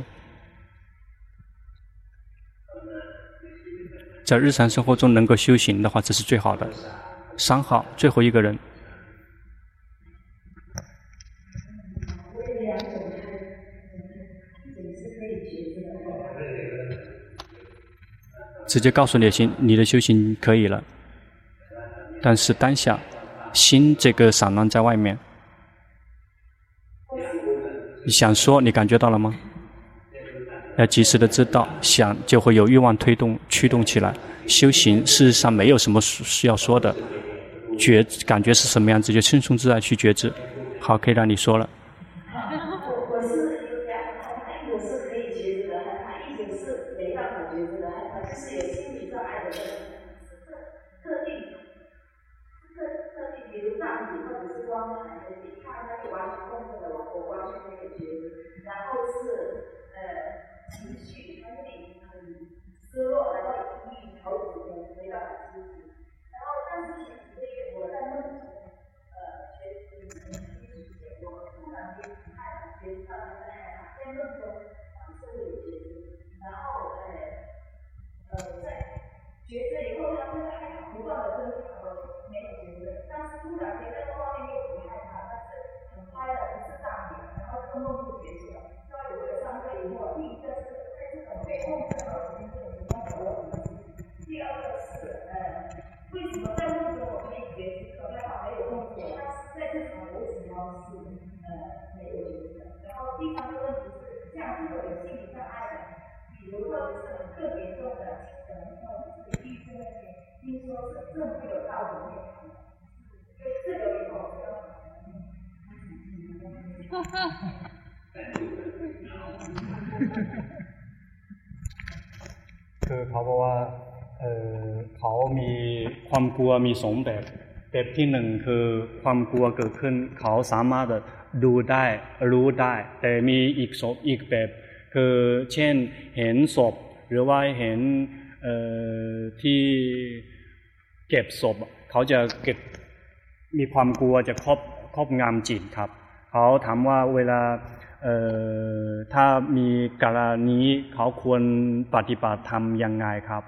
在日常生活中能够修行的话这是最好的三号最后一个人直接告诉你的心，你的修行可以了。但是当下心这个散乱在外面，你想说，你感觉到了吗？要及时的知道，想就会有欲望推动驱动起来。修行事实上没有什么需要说的，觉感觉是什么样子就轻松自在去觉知。好，可以让你说了。 我是有两种害怕，一种是可以觉知的害怕，一种是没办法觉知的害怕，就是有心理障碍的这种特定特特定，比如障眼或者是光盘的，一看它就完全控制了我，我完全没有觉知。然后是呃情绪很紧很失落，然后抑郁好几天没办法休息。然后但是前几个月我在梦中呃学习我突然间害觉知到那个害怕，在梦中啊是有觉知，然后呃呃在觉知以后呢，那个害怕不断的增强，我没有觉知，但是突然间那个画面又不害怕，但是很快的不是大点，然后这个梦就结束了。稍微有三个疑惑，第一个是在这种被控制到时间这种情况下我怎么第二个是呃为什么在梦中我可以觉知可害怕没有控制我，但是在这场游戏中是呃没有觉知的。然后第三个问题是，像这种有心理障碍的，比如或者是很更严重的精神或者是抑郁那些，听说是证不有道理面，就这个以后不要哈哈。 คือเขาบอกว่าเออเขามีความกลัวมีสองแบบแบบที่หนึ่งคือความกลัวเกิดขึ้นเขาสามารถดูได้รู้ได้แต่มีอีกศพอีกแบบคือเช่นเห็นศพหรือว่าเห็นเอ่อที่เก็บศพเขาจะเก็บมีความกลัวจะครอบครอบงำจิตครับเขาถามว่าเวลาเอ่อถ้ามีกรณีนี้เขาควรปฏิบัติธรรมยังไงครับ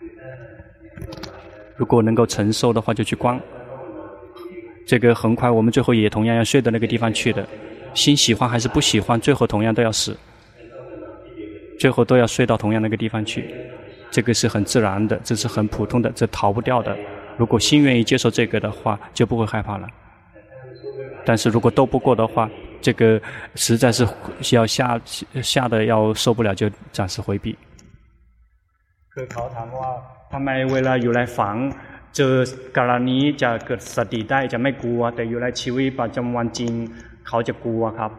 如果能够承受的话就去观，这个很快我们最后也同样要睡到那个地方去的，心喜欢还是不喜欢最后同样都要死，最后都要睡到同样那个地方去，这个是很自然的，这是很普通的，这逃不掉的。如果心愿意接受这个的话就不会害怕了，但是如果斗不过的话，这个实在是要吓吓得要受不了就暂时回避。คือเขาถามว่าทำไมเวลาอยู่ในฝันเจอกรณีจะเกิดสติได้จะไม่กลัวแต่อยู่ในชีวิตประจำวันจริงเขาจะกลัวครับ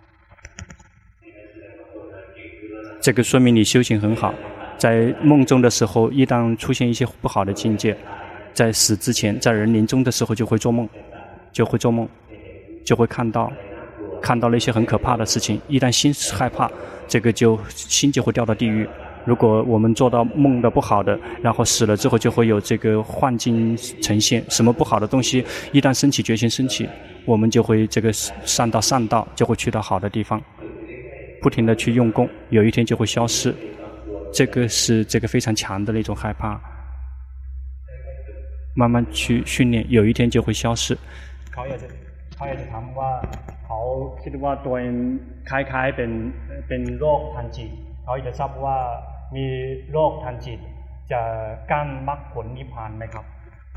这个说明你修行很好，在梦中的时候一旦出现一些不好的境界，在死之前在人临终的时候就会做梦就会做梦就会看到看到了一些很可怕的事情，一旦心害怕这个就心就会掉到地狱。如果我们做到梦的不好的，然后死了之后就会有这个幻境呈现，什么不好的东西一旦升起决心升起，我们就会这个上到善道，就会去到好的地方，不停的去用功，有一天就会消失。这个是这个非常强的那种害怕，慢慢去训练，有一天就会消失。เขาอยากจะเขาอยากจะถามว่าเขาคิดว่าตัวเองคล้ายๆเป็นเป็นโรคทางจิตเขาอยากจะทราบว่ามีโรคทางจิตจะกั้นมรรคผลนิพพานไหมครับ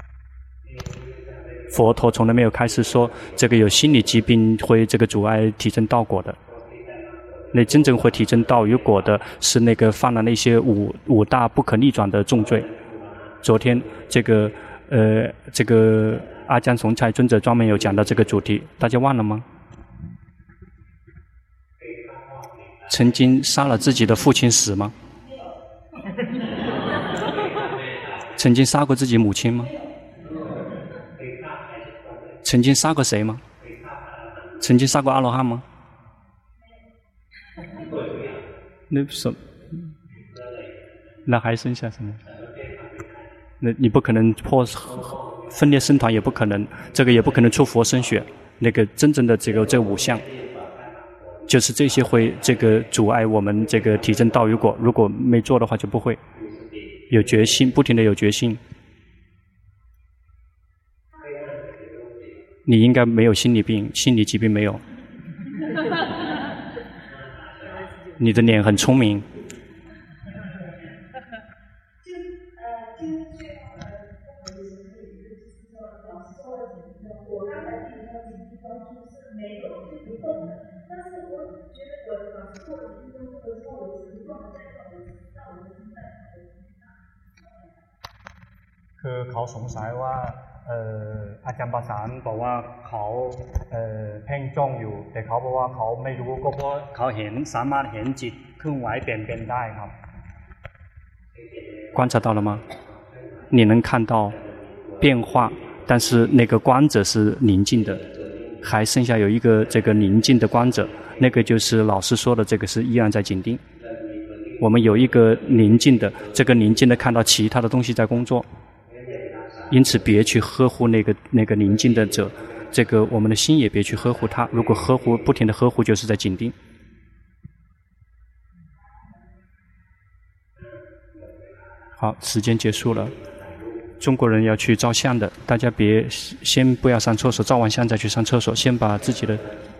佛陀从来没有开始说这个有心理疾病会这个阻碍体证道果的，那真正会体证道与果的是那个犯了那些五五大不可逆转的重罪。昨天这个呃这个阿江崇蔡尊者专门有讲到这个主题，大家忘了吗？曾经杀了自己的父亲死吗？曾经杀过自己母亲吗？曾经杀过谁吗？曾经杀过阿罗汉吗？那什那还剩下什么？那你不可能破分裂僧团，也不可能，这个也不可能出佛身血。那个真正的这个这五项，就是这些会这个阻碍我们这个体证道与果。如果没做的话，就不会有决心，不停的有决心。你应该没有心理病，心理疾病没有。你的脸很聪明。 คือเขาสงสัยว่าเอ่ออาจารย์ประสานบอกว่าเขาเอ่อเพ่งจ้องอยู่แต่เขาบอกว่าเขาไม่รู้ก็เพราะเขาเห็นสามารถเห็นจิตเคลื่อนไหวเปลี่ยนเป็นได้ครับ观察到了吗？你能看到变化，但是那个观者是宁静的，还剩下有一个这个宁静的观者，那个就是老师说的这个是依然在紧盯。我们有一个宁静的，这个宁静的看到其他的东西在工作。因此别去呵护那个那个宁静的者，这个我们的心也别去呵护它，如果呵护不停的呵护就是在紧盯。好，时间结束了。中国人要去照相的，大家别先不要上厕所，照完相再去上厕所，先把自己的